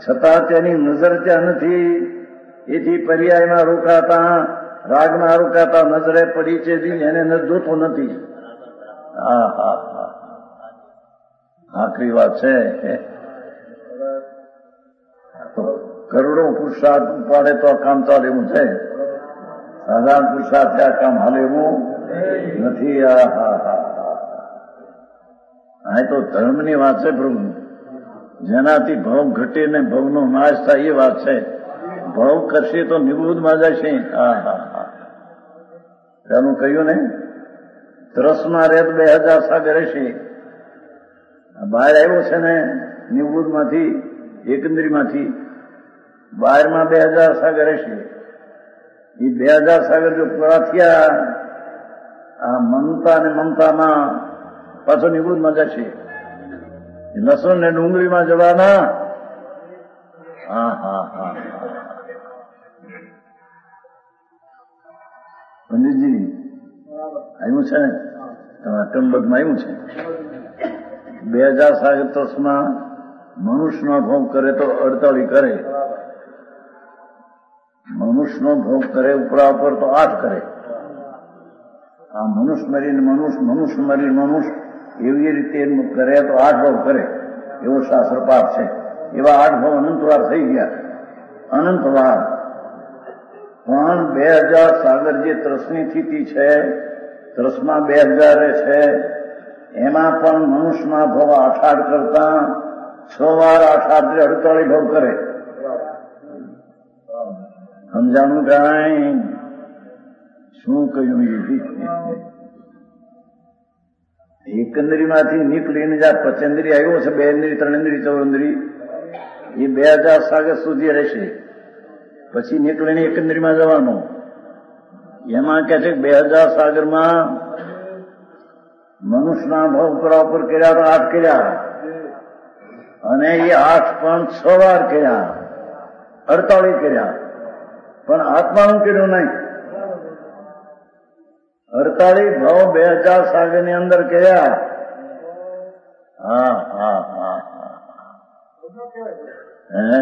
છતાં તેની નજર ત્યાં નથી. એથી પર્યાયમાં રોકાતા, રાગમાં રોકાતા નજરે પડી છે, એને નજર જોતો નથી. હા હા હા આખરી વાત છે. તો કરોડો પુરુષાર્થ ઉપાડે તો આ કામ ચાલે એવું છે. સાધારણ પુરુષાર્થ આ કામ હાલે એવું નથી. આ હા હા હા આ તો ધર્મની વાત છે પ્રભુ. જેનાથી ભવ ઘટે ને ભવનો નાશ થાય એ વાત છે. ભવ કરશે તો નિવૃત્તમાં જશે. હા હા હા તેનું કહ્યું ને, તરસમાં રહે તો બે હજાર સાગર રહેશે. બહાર આવ્યો છે ને નિવૃત્તમાંથી, એકંદરીમાંથી, બહારમાં બે હજાર સાગર રહેશે. એ બે હજાર સાગર જો પૂરા થયા, આ મમતા ને મમતામાં પાછો નિવૃત્તમાં જશે. લસણ ને ડુંગળીમાં જવાના. હા હા હા પંડિતજી આવ્યું છે ને તમારા ટંબકમાં આવ્યું છે. બે હજાર સાગર તરસમાં મનુષ્યનો ભોગ કરે તો અડતાળી કરે, મનુષ્યનો ભોગ કરે ઉપરા ઉપર તો આઠ કરે. આ મનુષ્ય મરીને મનુષ્ય, મનુષ્ય મરીને મનુષ્ય એવી રીતે કરે તો આઠ ભાવ કરે, એવો શાસ્ત્ર પાઠ છે. એવા આઠ ભાવ અનંતવાર થઈ ગયા, અનંતવાર. પણ બે હજાર સાગર જે ત્રસની સ્થિતિ છે, ત્રસમાં બે હજાર છે, એમાં પણ મનુષ્યના ભાવ આઠ આઠ કરતા છ વાર આઠ આઠ અડતાળી ભાવ કરે. સમજાણું કાંઈ? શું કહ્યું? એકંદરીમાંથી નીકળીને જ્યાં પચેન્દ્રી આવ્યો છે, બે ઇન્દ્રી, ત્રણ ઇન્દ્રી, ચૌન્દ્રી, એ બે હજાર સાગર સુધી રહેશે. પછી નીકળીને એકંદરીમાં જવાનું. એમાં કે છે બે હજાર સાગરમાં મનુષ્યના ભાવ ઉપર ઉપર કર્યા તો આઠ કર્યા, અને એ આઠ પણ છ વાર કર્યા, અડતાળીસ કર્યા. પણ આત્માનું કર્યું નહીં. અડતાળીસ ભાવ બે હજાર સાગર ની અંદર કર્યા. હા હા હા હા હે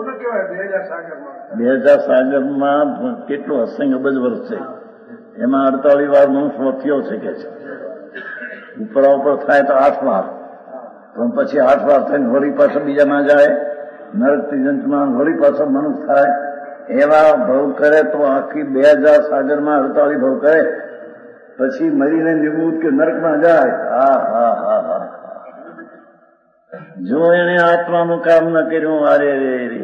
બે હજાર સાગરમાં કેટલું અસંગ અબજ વર્ષ છે, એમાં અડતાળીસ વાર મનુષ્ય થયો છે કે છે. ઉપરા ઉપર થાય તો આઠ વાર, પણ પછી આઠ વાર થઈને વળી પાછળ બીજામાં જાય, નરકથી જંતુમાં વળી પાછળ મનુષ્ય થાય. એવા ભવ કરે તો આખી બે હજાર સાગરમાં અડતાળીસ ભવ કરે, પછી મરીને નિવૃત્ત કે નરકમાં જાય. હા હા હા હા જો એને આત્માનું કામ ન કર્યું, અરે રે રે,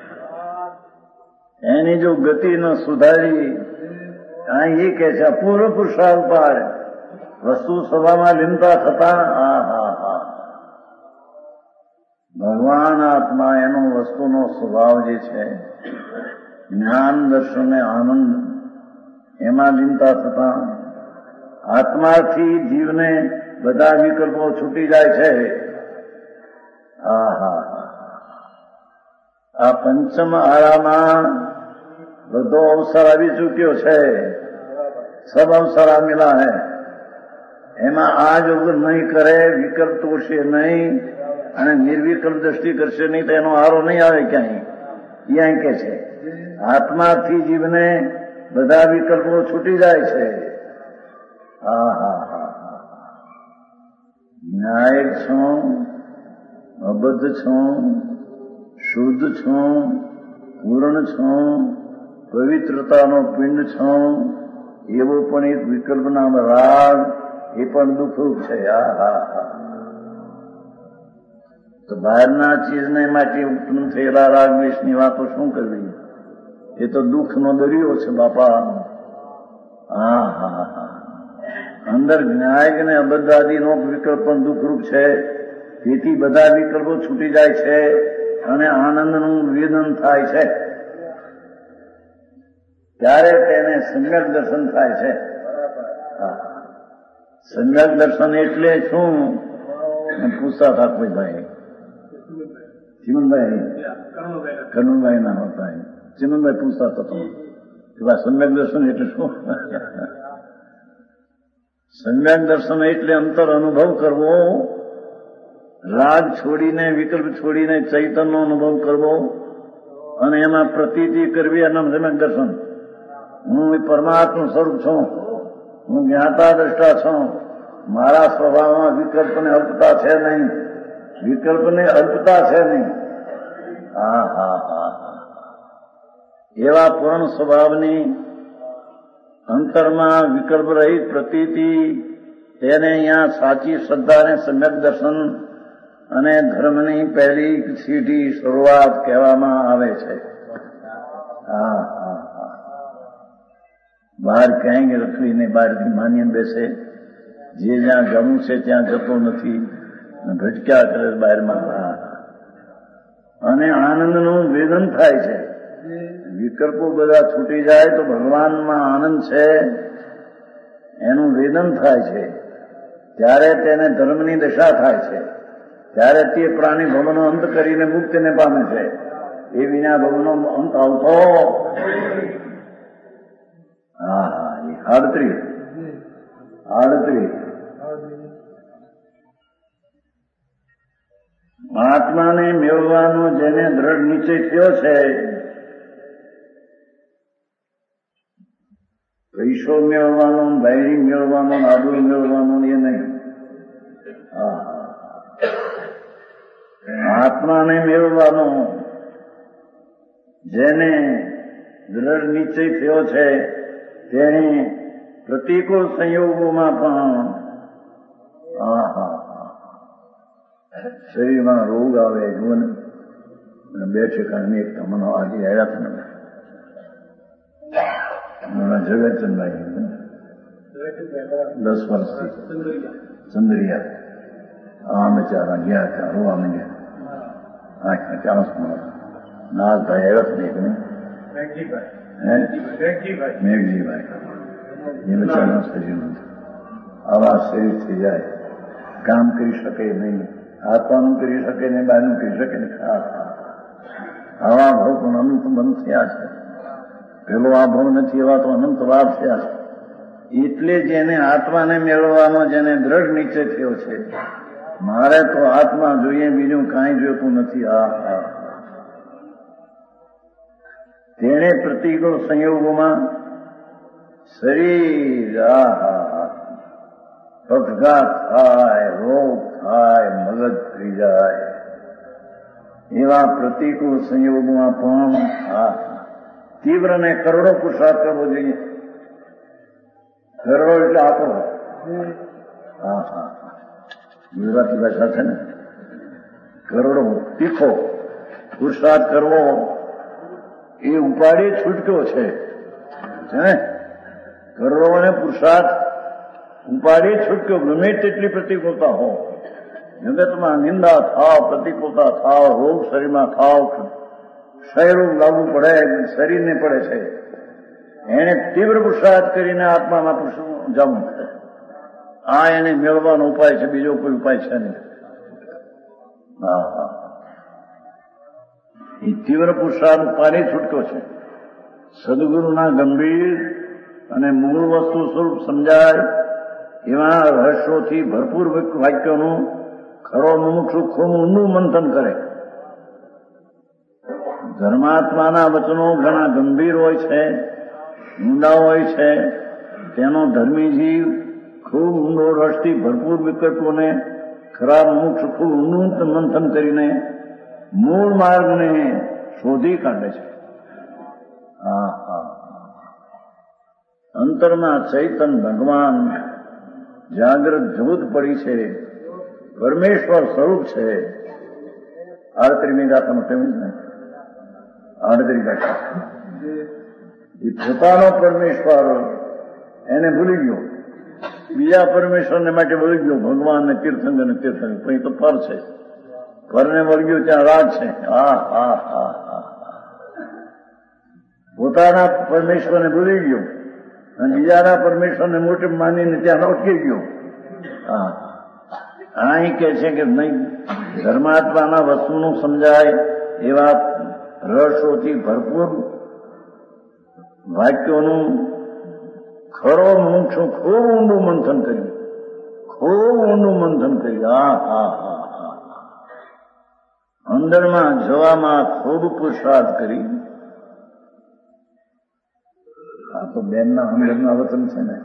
એની જો ગતિ ન સુધારી, અહીં એ કે છે અપૂર્વ પુરુષાર્થ પાડે વસ્તુ સભામાં લીનતા થતા. હા હા હા ભગવાન આત્મા એનો વસ્તુનો સ્વભાવ જે છે, જ્ઞાન દર્શન આનંદ, એમાં લીનતા થતા આત્માથી જીવને બધા વિકલ્પો છૂટી જાય છે. હા હા આ પંચમ આરામાં બધો અવસર આવી ચૂક્યો છે. સબ અવસર આ મિલા હૈ. એમાં આ જો નહીં કરે, વિકલ્પ તોડશે નહીં અને નિર્વિકલ્પ દ્રષ્ટિ કરશે નહીં તો એનો આરો નહીં આવે ક્યાંય. અહીંયા કે છે આત્માથી જીવને બધા વિકલ્પો છૂટી જાય છે. હા હા હા ન્યાયિક છું, અબદ્ધ છું, શુદ્ધ છું, પૂર્ણ છું, પવિત્રતાનો પિંડ છું, એવો પણ એક વિકલ્પ નામ રાગ, એ પણ દુઃખરૂપ છે. હા હા હા તો બહારના ચીજને માટે ઉત્પન્ન થયેલા રાગ દ્વેષની વાતો શું કરવી? એ તો દુઃખનો દરિયો છે બાપા. હા હા હા અંદર જ્ઞાયક ને અબદ્ધ આદિનો વિકલ્પ પણ દુઃખરૂપ છે. તેથી બધા વિકલ્પો છૂટી જાય છે અને આનંદનું વેદન થાય છે. ત્યારે તેને સમ્યક દર્શન થાય છે. સમ્યક દર્શન એટલે શું? પૂછતા હતા કોઈ ભાઈ, ચિમનભાઈ, કનુભાઈ ના હોતા, ચિમનભાઈ પૂછતા હતા સમ્યક દર્શન એટલે શું? સમ્યક દર્શન એટલે અંતર અનુભવ કરવો રાગ છોડીને વિકલ્પ છોડીને ચૈતનનો અનુભવ કરવો અને એમાં પ્રતીતિ કરવી એના સમ્યક દર્શન. હું પરમાત્મા સ્વરૂપ છું, હું જ્ઞાતા દ્રષ્ટા છું, મારા સ્વભાવમાં વિકલ્પને અલ્પતા છે નહીં, વિકલ્પને અલ્પતા છે નહીં. હા હા હા હા એવા પૂર્ણ સ્વભાવની અંતરમાં વિકલ્પ રહિત પ્રતીતિ, તેને અહીંયા સાચી શ્રદ્ધા અને સમ્યક દર્શન અને ધર્મની પહેલી સીધી શરૂઆત કહેવામાં આવે છે. હા હા હા બહાર ક્યાંય રખડીને બહારથી માનીને બેસે, જે જ્યાં ગમું છે ત્યાં જતો નથી, ભટક્યા કરે બહારમાં. અને આનંદનું વેદન થાય છે. વિકલ્પો બધા છૂટી જાય તો ભગવાનમાં આનંદ છે એનું વેદન થાય છે. ત્યારે તેને ધર્મની દશા થાય છે. ત્યારે તે પ્રાણી ભવનો અંત કરીને મુક્તિને પામે છે. એ વિના ભવનો અંત આવતો. હા હા એ આડત્રીસ આડત્રીસ આત્માને મેળવવાનો જેને દ્રઢ નિશ્ચય થયો છે, પૈસો મેળવવાનો, બાયરી મેળવવાનો, આબરૂ મેળવવાનો એ નહીં. આત્માને મેળવવાનો જેને દ્રઢ નિશ્ચય થયો છે, તેને પ્રતિકૂળ સંયોગોમાં પણ આહા શરીરમાં રોગ આવે જુઓ ને, બે ઠેકાણે એક મને આજે આવ્યા હતા ને જગતચંદભાઈ, દસ વર્ષથી ચંદ્રિયા આ બચારા ગયા હતા, રોવા માંડ્યા. આઠ ચાલીસ માણસ નાથભાઈ આવ્યા હતા ને, મેઘજીભાઈ એ બચારા શરીર આવા શરીર થઈ જાય, કામ કરી શકે નહીં, આત્માનું કરી શકે નહીં, બહારનું કરી શકે નહીં. આવા ભાવ પણ અનંત બંધ થયા છે. પેલો આ ભાવ નથી, એવા તો અનંત વાર થયા છે. એટલે જેને આત્માને મેળવવાનો જેને દ્રઢ નિશ્ચય થયો છે, મારે તો આત્મા જોઈએ, બીજું કાંઈ જોતું નથી. આ હા તેણે પ્રતિકૂળ સંયોગોમાં શરીર આહા પક્ષઘાત થાય, રોગ થાય, મગજ ફરી જાય, એવા પ્રતિકૂળ સંયોગોમાં પણ આ તીવ્ર ને કરોડો પુરુષાર્થ કરવો જોઈએ. કરોડો એટલે આપો. હા હા ગુજરાતી ભાષા છે ને, કરોડો તીખો પુરુષાર્થ કરવો એ ઉપાડી છૂટક્યો છે. કરોડોને પુરુષાર્થ ઉપાડી છૂટક્યો. ગમે તેટલી પ્રતિકૂળતા હો, જગતમાં નિંદા થાવ, પ્રતિકૂળતા થાવ, રોગ શરીરમાં થાવ, ક્ષયરોગ લાગુ પડે, શરીરને પડે છે, એને તીવ્ર પુરુષાર્થ કરીને આત્મામાં જવું, આ એને મેળવવાનો ઉપાય છે, બીજો કોઈ ઉપાય છે નહીં. હા હા એ તીવ્ર પુરુષાર્થ ઉપાડી છૂટક્યો છે. સદગુરુના ગંભીર અને મૂળ વસ્તુ સ્વરૂપ સમજાય એવા રહસ્યોથી ભરપૂર વાક્યોનું ખરો મુમુક્ષુ ખૂબ ઊંડું મંથન કરે. ધર્માત્માના વચનો ઘણા ગંભીર હોય છે, ઊંડા હોય છે. તેનો ધર્મી જીવ ખૂબ ઊંડો રસથી ભરપૂર વિકલ્પોને ખરા મુમુક્ષુ ખૂબ ઊંડું મંથન કરીને મૂળ માર્ગને શોધી કાઢે છે. હા હા અંતરમાં ચૈતન ભગવાન જાગ્રત જૂથ પડી છે, પરમેશ્વર સ્વરૂપ છે. આડત્રીમી ગાથામાં કેવું ને, આડત્રી ગાથા એ પોતાનો પરમેશ્વર એને ભૂલી ગયો, બીજા પરમેશ્વરને માટે ભૂલી ગયો. ભગવાન ને તીર્થંકર ને તીર્થંકર પછી તો પર છે, પરને મળી ગયો ત્યાં રાજ છે. હા હા હા હા પોતાના પરમેશ્વરને ભૂલી ગયો અને બીજાના પરમેશ્વરને મોટી માનીને ત્યાં અટકી ગયો. હા અહીં કે છે કે નહીં, ધર્માત્માના વસ્તુનું સમજાય એવા રસોથી ભરપૂર વાક્યોનું ખરો મોક્ષ ખૂબ ઊંડું મંથન કર્યું, ખૂબ ઊંડું મંથન કર્યું. હા હા હા અંદરમાં જવામાં ખૂબ પુરુષાર્થ કરી. આ તો બેનના અંદરના વતન છે ને.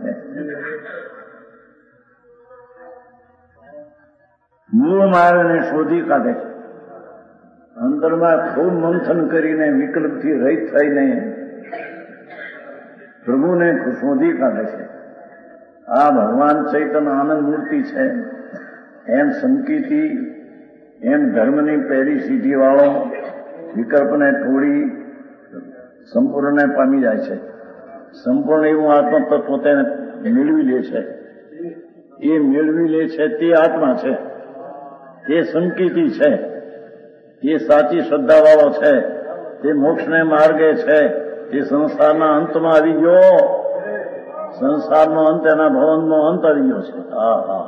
મૂળ માર્ગને શોધી કાઢે છે. અંદરમાં ખૂબ મંથન કરીને વિકલ્પથી રહિત થઈને પ્રભુને શોધી કાઢે છે. આ ભગવાન ચૈતન્ય આનંદ મૂર્તિ છે એમ સંકિતી, એમ ધર્મની પહેલી સીધી વાળો વિકલ્પને થોડી સંપૂર્ણને પામી જાય છે. સંપૂર્ણ એવું આત્મતત્વ તેને મેળવી લે છે. એ મેળવી લે છે તે આત્મા છે, તે સંકિતી છે, તે સાચી શ્રદ્ધાવાળો છે, તે મોક્ષને માર્ગે છે, તે સંસારના અંતમાં આવી ગયો. સંસારનો અંત એના ભવનનો અંત આવી ગયો છે. હા હા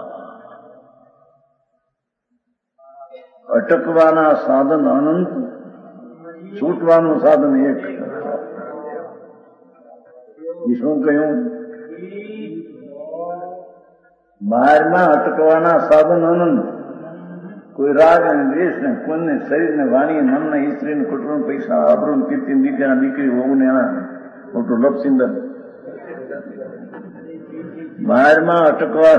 અટકવાના સાધન અનંત, છૂટવાનું સાધન એક. શું કહ્યું? બહારમાં અટકવાના સાધન અનંત. કોઈ રાગ અને દ્વેષ ને કોઈને શરીરને વાણી મનને સ્ત્રીને કુટુંબ પૈસા આબરૂ કીર્તિ દીકરા દીકરી હોવું ને એના મોટું લપસિંદર. બહારમાં અટકવા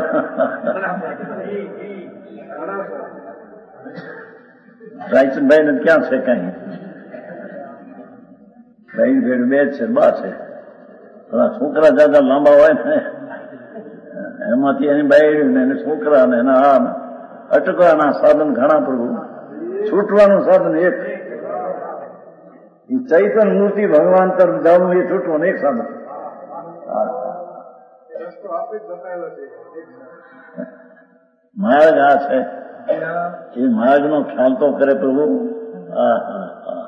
રાયચંદભાઈ ને ક્યાં છે? કઈ ભાઈ ભેડ બે છે, બા છે. પેલા છોકરા દાદા લાંબા હોય ને એમાંથી એની બાયડી ને એને છોકરા ને એના આ અટકવાના સાધન ઘણા પ્રભુ, છૂટવાનું સાધન એક. ચૈતન્ય મૂર્તિ ભગવાન તરફ જવું એ છૂટવાનું એક સાધન. માર્ગ આ છે. એ માર્ગનો ખ્યાલ તો કરે પ્રભુ. હા હા હા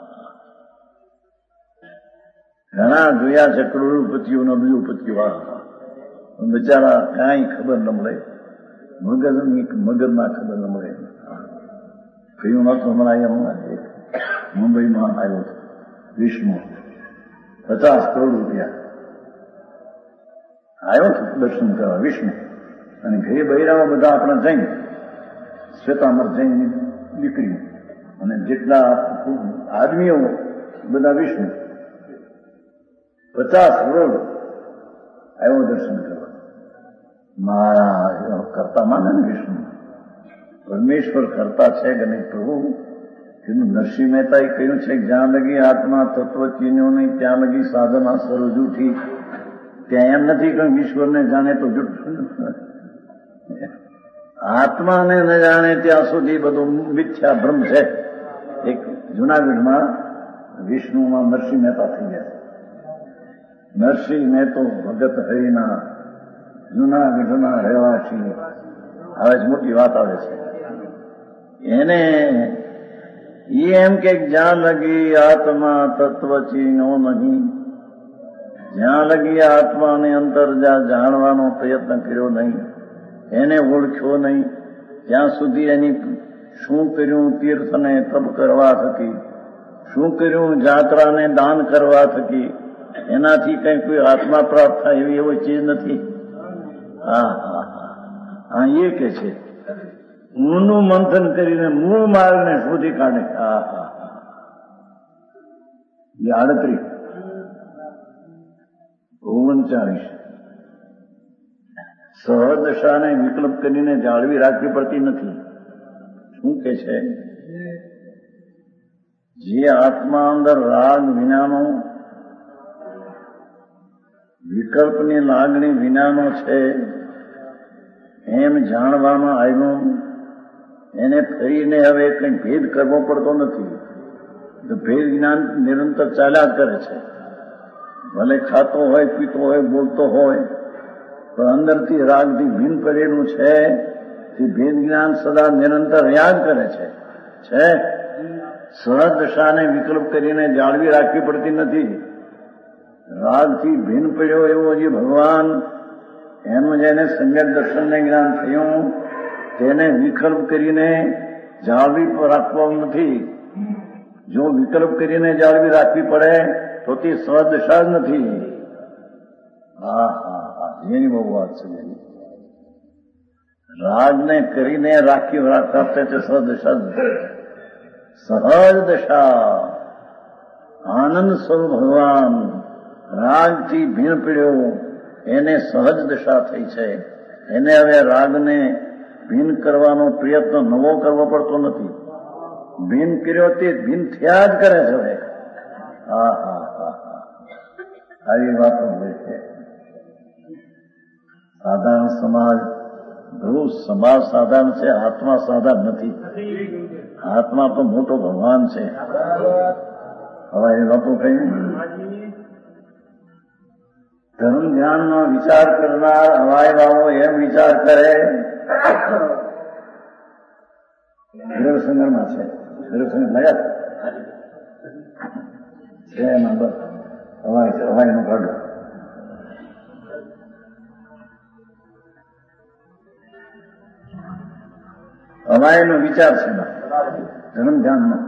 ઘણા જોયા છે કરોડપતિઓ નબળીપતિઓ. હા બિચારા કાંઈ ખબર ન મળે, મગજની મગજમાં ખબર ન મળે. કયું નતું હમણાં હમણાં એક મુંબઈમાં આવ્યો હતો વિષ્ણુ, પચાસ કરોડ રૂપિયા આવ્યો હતો દર્શન કરવા વિષ્ણુ. અને ઘરે બૈરાઓ બધા આપણા જૈન, શ્વેતાંબર જૈનની દીકરીઓ અને જેટલા આદમીઓ બધા વિષ્ણુ. પચાસ કરોડ આવ્યો દર્શન કરવા. મારા કરતા માને ને વિષ્ણુ, પરમેશ્વર કરતા છે કે નહીં પ્રભુ? એનું નરસિંહ મહેતાએ કહ્યું છે કે જ્યાં લગી આત્મા તત્વ ચીન્યો નહીં ત્યાં લગી સાધના સર્વ જૂઠી. ત્યાં એમ નથી કે ઈશ્વરને જાણે તો જૂઠું. આત્માને ન જાણે ત્યાં સુધી બધું મિથ્યા ભ્રમ છે. એક જુનાગઢમાં વિષ્ણુમાં નરસિંહ મહેતા થઈ ગયા. નરસિંહ મહેતો ભગત હરિના જુનાગઢના રહેવાસી. હવે જ મોટી વાત આવે છે. એને એમ કે જ્યાં લગી આત્મા તત્વ ચીનો નહીં, જ્યાં લગી આત્માને અંતર જાણવાનો પ્રયત્ન કર્યો નહીં, એને ઓળખ્યો નહીં, ત્યાં સુધી એની શું કર્યું તીર્થને તપ કરવા થકી, શું કર્યું જાત્રાને દાન કરવા થકી, એનાથી કઈ કોઈ આત્મા પ્રાપ્ત થાય એવી એવી ચીજ નથી. હા હા હા હા એ કે છે ઊંડું મંથન કરીને મૂળ માર્ગને શોધી કાઢે. હા હા હા એ આડત્રીસ ઓગણચાળીસ સહદશાને વિકલ્પ કરીને જાળવી રાખવી પડતી નથી. શું કે છે? જે આત્મા અંદર રાગ વિનાનો, વિકલ્પની લાગણી વિનાનો છે એમ જાણવામાં આવ્યું, એને ફરીને હવે કંઈ ભેદ કરવો પડતો નથી. તો ભેદ જ્ઞાન નિરંતર ચાલ્યા જ કરે છે. ભલે ખાતો હોય, પીતો હોય, બોલતો હોય, પણ અંદરથી રાગથી ભીન પડેલું છે તે ભેદ જ્ઞાન સદા નિરંતર યાદ કરે છે. છે સહજ દશાને વિકલ્પ કરીને જાળવી રાખવી પડતી નથી. રાગથી ભીન પડ્યો એવો જે ભગવાન, એનું જેને સમ્યક દર્શનને જ્ઞાન થયું તેને વિકલ્પ કરીને જાળવી રાખવાનું નથી. જો વિકલ્પ કરીને જાળવી રાખવી પડે તો તે સહદશા જ નથી. હા હા હા એની બહુ વાત છે. રાગને કરીને રાખી રાખતા તે સહદશા જ નથી. સહજ દશા, આનંદ સ્વરૂપ ભગવાન રાગથી ભીણ પીડ્યો એને સહજ દશા થઈ છે. એને હવે રાગને ભીન કરવાનો પ્રયત્ન નવો કરવો પડતો નથી. ભીન કર્યો તે ભીન થયા જ કરે છે. હવે હા હા હા હા આવી વાતો હોય છે. સાધારણ સમાજ બહુ સમાજ સાધારણ છે, આત્મા સાધારણ નથી. આત્મા તો મોટો ભગવાન છે. હવે એ વાતો કઈ ધર્મ ધ્યાનનો વિચાર કરનાર હવાઈવાઓ એમ વિચાર કરે વિરલસંગરમાં છે. વિરલસંગર લયા છે નંબર હવાઈ છે, હવાઈનું કાઢો. હવાઈનો વિચાર છે ધર્મ ધ્યાનનો.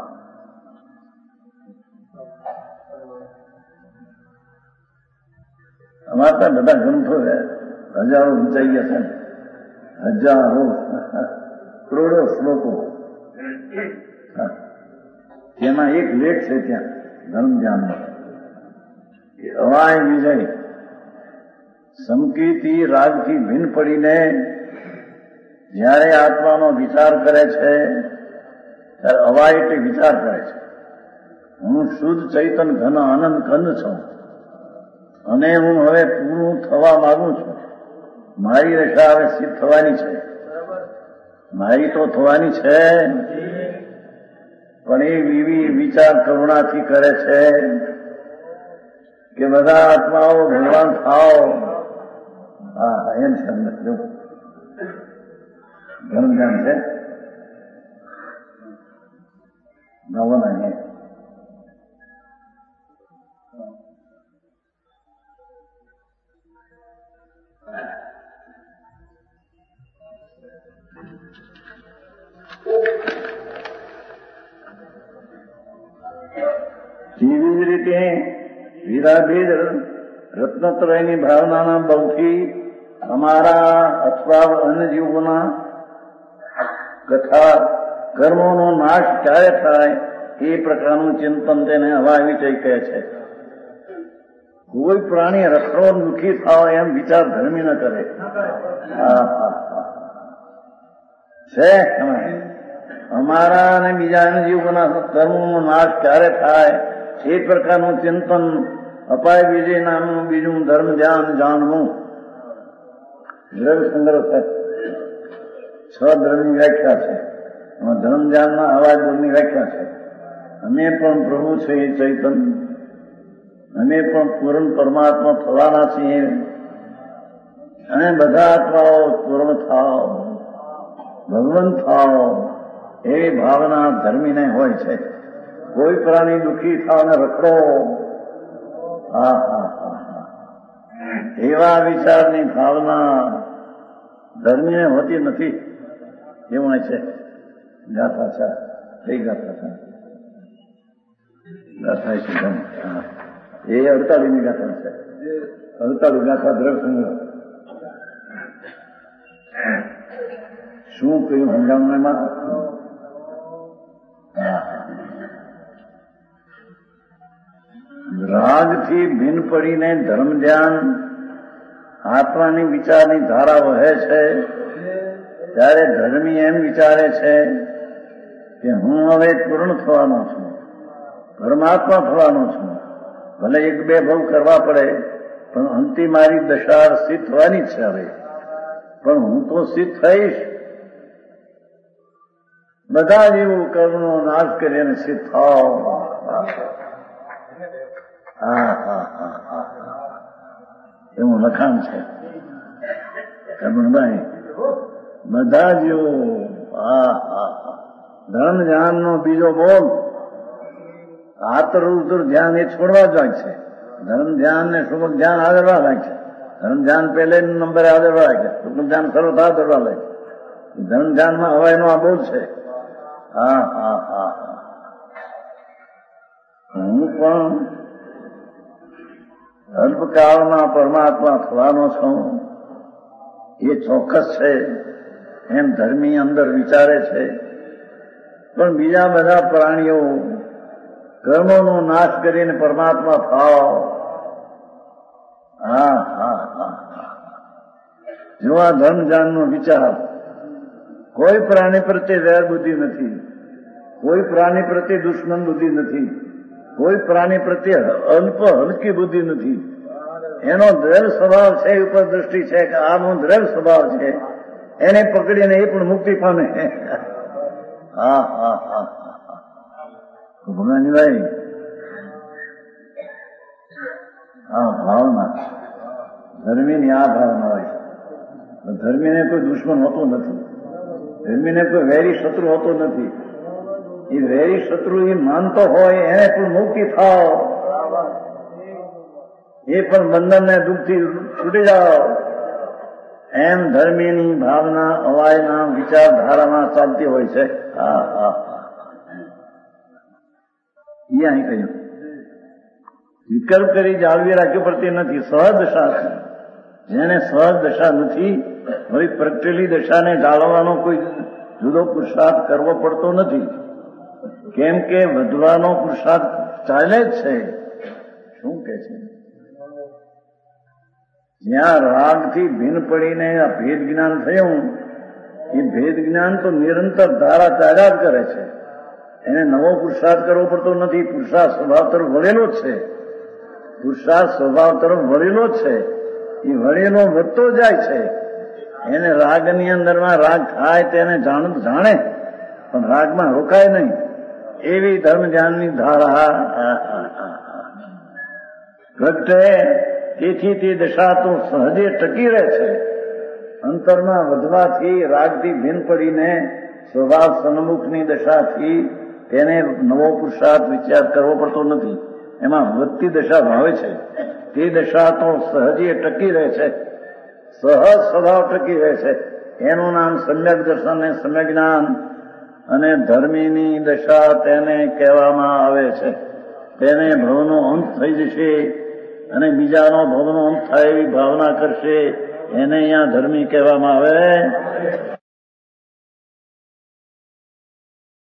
અમારા ત્યાં બધા ગ્રંથો હજારો ઊંચાઈ ગયા છે ને, હજારો કરોડો શ્લોકો. તેમાં એક લેખ છે ત્યાં ધર્મ ધ્યાનનો. અવાય વિજય સમકીથી રાગથી ભિન્ન પડીને જ્યારે આત્માનો વિચાર કરે છે ત્યારે અવાય એટલે વિચાર કરે છે. હું શુદ્ધ ચૈતન ઘન આનંદ કંદ છું અને હું હવે પૂરું થવા માંગુ છું. મારી દશા હવે સિદ્ધ થવાની છે. મારી તો થવાની છે, પણ એ એવી વિચાર કરુણાથી કરે છે કે બધા આત્માઓ ભગવાન થાઓ. હા એમ છે અંદર જો ઘણું ધ્યાન છે. નવો નહીં જેવી જ રીતે વિરાભેદ રત્નત્રયની ભાવનાના બળથી અમારા અથવા અન્ય જીવોના કથા કર્મોનો નાશ ક્યારે થાય એ પ્રકારનું ચિંતન તેને હવા વિષય કહે છે. કોઈ પ્રાણી રખડો દુઃખી થાવ એમ વિચાર ધર્મી ન કરે. હા હા હા છે અમારા અને બીજા જીવોના કર્મોનો નાશ ક્યારે થાય એ પ્રકારનું ચિંતન અપાય વિજય નામનું બીજું ધર્મ ધ્યાન જાણવું. દ્રવ્ય સંગ્રહ છે. છ દ્રવ્યની વ્યાખ્યા છે. એમાં ધર્મ ધ્યાનના અવાજ બોલની વ્યાખ્યા છે. અમે પણ પ્રભુ છે એ ચૈતન, અમે પણ પૂર્ણ પરમાત્મા થવાના છીએ અને બધા આત્માઓ પૂર્ણ થાવ, ભગવાન થાવ એવી ભાવના ધર્મીને હોય છે. કોઈ પ્રાણી દુઃખી થાવ ને રખડો. હા હા હા હા એવા વિચારની ભાવના ધર્મીને હોતી નથી. એવું છે ગાથા છે. કઈ ગાથા છે? ગાથા છે એ અડતાલીસની ગાથા છે. અડતાલીસ ગાથા દ્રવ્ય સંગ્રહ. શું કહ્યું સમજાવવું એમાં? રાગથી ભિન્ન પડીને ધર્મ ધ્યાન આત્માની વિચારની ધારા વહે છે ત્યારે ધર્મી એમ વિચારે છે કે હું હવે પૂર્ણ થવાનો છું, પરમાત્મા થવાનો છું. ભલે એક બે ભવ કરવા પડે પણ અંતિમ મારી દશા સિદ્ધ થવાની જ છે. હવે પણ હું તો સિદ્ધ થઈશ. બધા જ એવું કર્મનો નાશ કરીને સિદ્ધ થાવ. હા હા હા હા એવું લખાણ છે કમળભાઈ. બધા જ એવું. હા હા હા ધર્મ ધ્યાનનો બીજો બોલ આતર ધ્યાન એ છોડવા જ છે. ધર્મ ધ્યાન ને સુખ ધ્યાન આદરવા લાગે છે. ધર્મ ધ્યાન પહેલે નંબરે આદરવા લાગે છે. સુખ ધ્યાન સર્વથા આદરવા લાગે છે. ધર્મ ધ્યાનમાં હવાઈનો આ બોલ છે. હા હા હા હા હું પણ અલ્પકાળમાં પરમાત્મા થવાનો છું એ ચોક્કસ છે એમ ધર્મી અંદર વિચારે છે. પણ બીજા બધા પ્રાણીઓ કર્મોનો નાશ કરીને પરમાત્મા થાવ. હા હા હા જો આ ધર્મ જાનનો વિચાર. કોઈ પ્રાણી પ્રત્યે વેર બુદ્ધિ નથી, કોઈ પ્રાણી પ્રત્યે દુશ્મન બુદ્ધિ નથી, કોઈ પ્રાણી પ્રત્યે અલ્પ હલકી બુદ્ધિ નથી. એનો દ્રઢ સ્વભાવ છે, ઉપર દ્રષ્ટિ છે કે આનો દ્રઢ સ્વભાવ છે, એને પકડીને એ પણ મુક્તિ પામે. હા હા હા ભગવાનભાઈ આ ભાવના ધર્મીની આ ભાવના હોય. ધર્મીને કોઈ દુશ્મન હોતો નથી, ધર્મીને કોઈ વેરી શત્રુ હોતો નથી. એ વેરી શત્રુ એ માનતો હોય એને પણ મુક્તિ થાવ, એ પણ બંધનને દુઃખથી છૂટી જાઓ. એમ ધર્મીની ભાવના અવાયના વિચારધારામાં ચાલતી હોય છે. હા હા એ અહીં કહ્યું વિકલ્પ કરી જાળવી રાખ્યો પડતી નથી. સહજ દશા છે, જેને સહજ દશા નથી, હવે પ્રગટેલી દશાને જાળવવાનો કોઈ જુદો પુરુષાર્થ કરવો પડતો નથી. કેમ કે વધવાનો પુરુષાર્થ ચાલે જ છે. શું કે છે? જ્યાં રાગથી ભિન્ન પડીને આ ભેદ જ્ઞાન થયું, એ ભેદ જ્ઞાન તો નિરંતર ધારા ચાલ્યા જ કરે છે. એને નવો પુરુષાર્થ કરવો પડતો નથી. પુરુષાર્થ સ્વભાવ તરફ વળેલો જ છે. પુરુષાર્થ સ્વભાવ તરફ વળેલો જ છે. એ વળેલો વધતો જાય છે. એને રાગની અંદરમાં રાગ થાય તેને જાણ જાણે પણ રાગમાં રોકાય નહીં. એવી ધર્મ જ્ઞાનની ધારા પ્રગટે. તેથી તે દશા તો સહજે ટકી રહે છે. અંતરમાં વધવાથી રાગથી ભિન્ન પડીને સ્વભાવ સન્મુખની દશાથી તેને નવો પુરુષાર્થ વિચાર કરવો પડતો નથી. એમાં વધતી દશા ભાવે છે. તે દશા તો સહજે ટકી રહે છે, સહજ સ્વભાવ ટકી રહે છે. એનું નામ સમ્યક દર્શન અને સમ્યક જ્ઞાન. અને ધર્મીની દશા તેને કહેવામાં આવે છે. તેને ભવનો અંત થઈ જશે અને બીજાનો ભવનો અંત થાય એવી ભાવના કરશે, એને અહીંયા ધર્મી કહેવામાં આવે.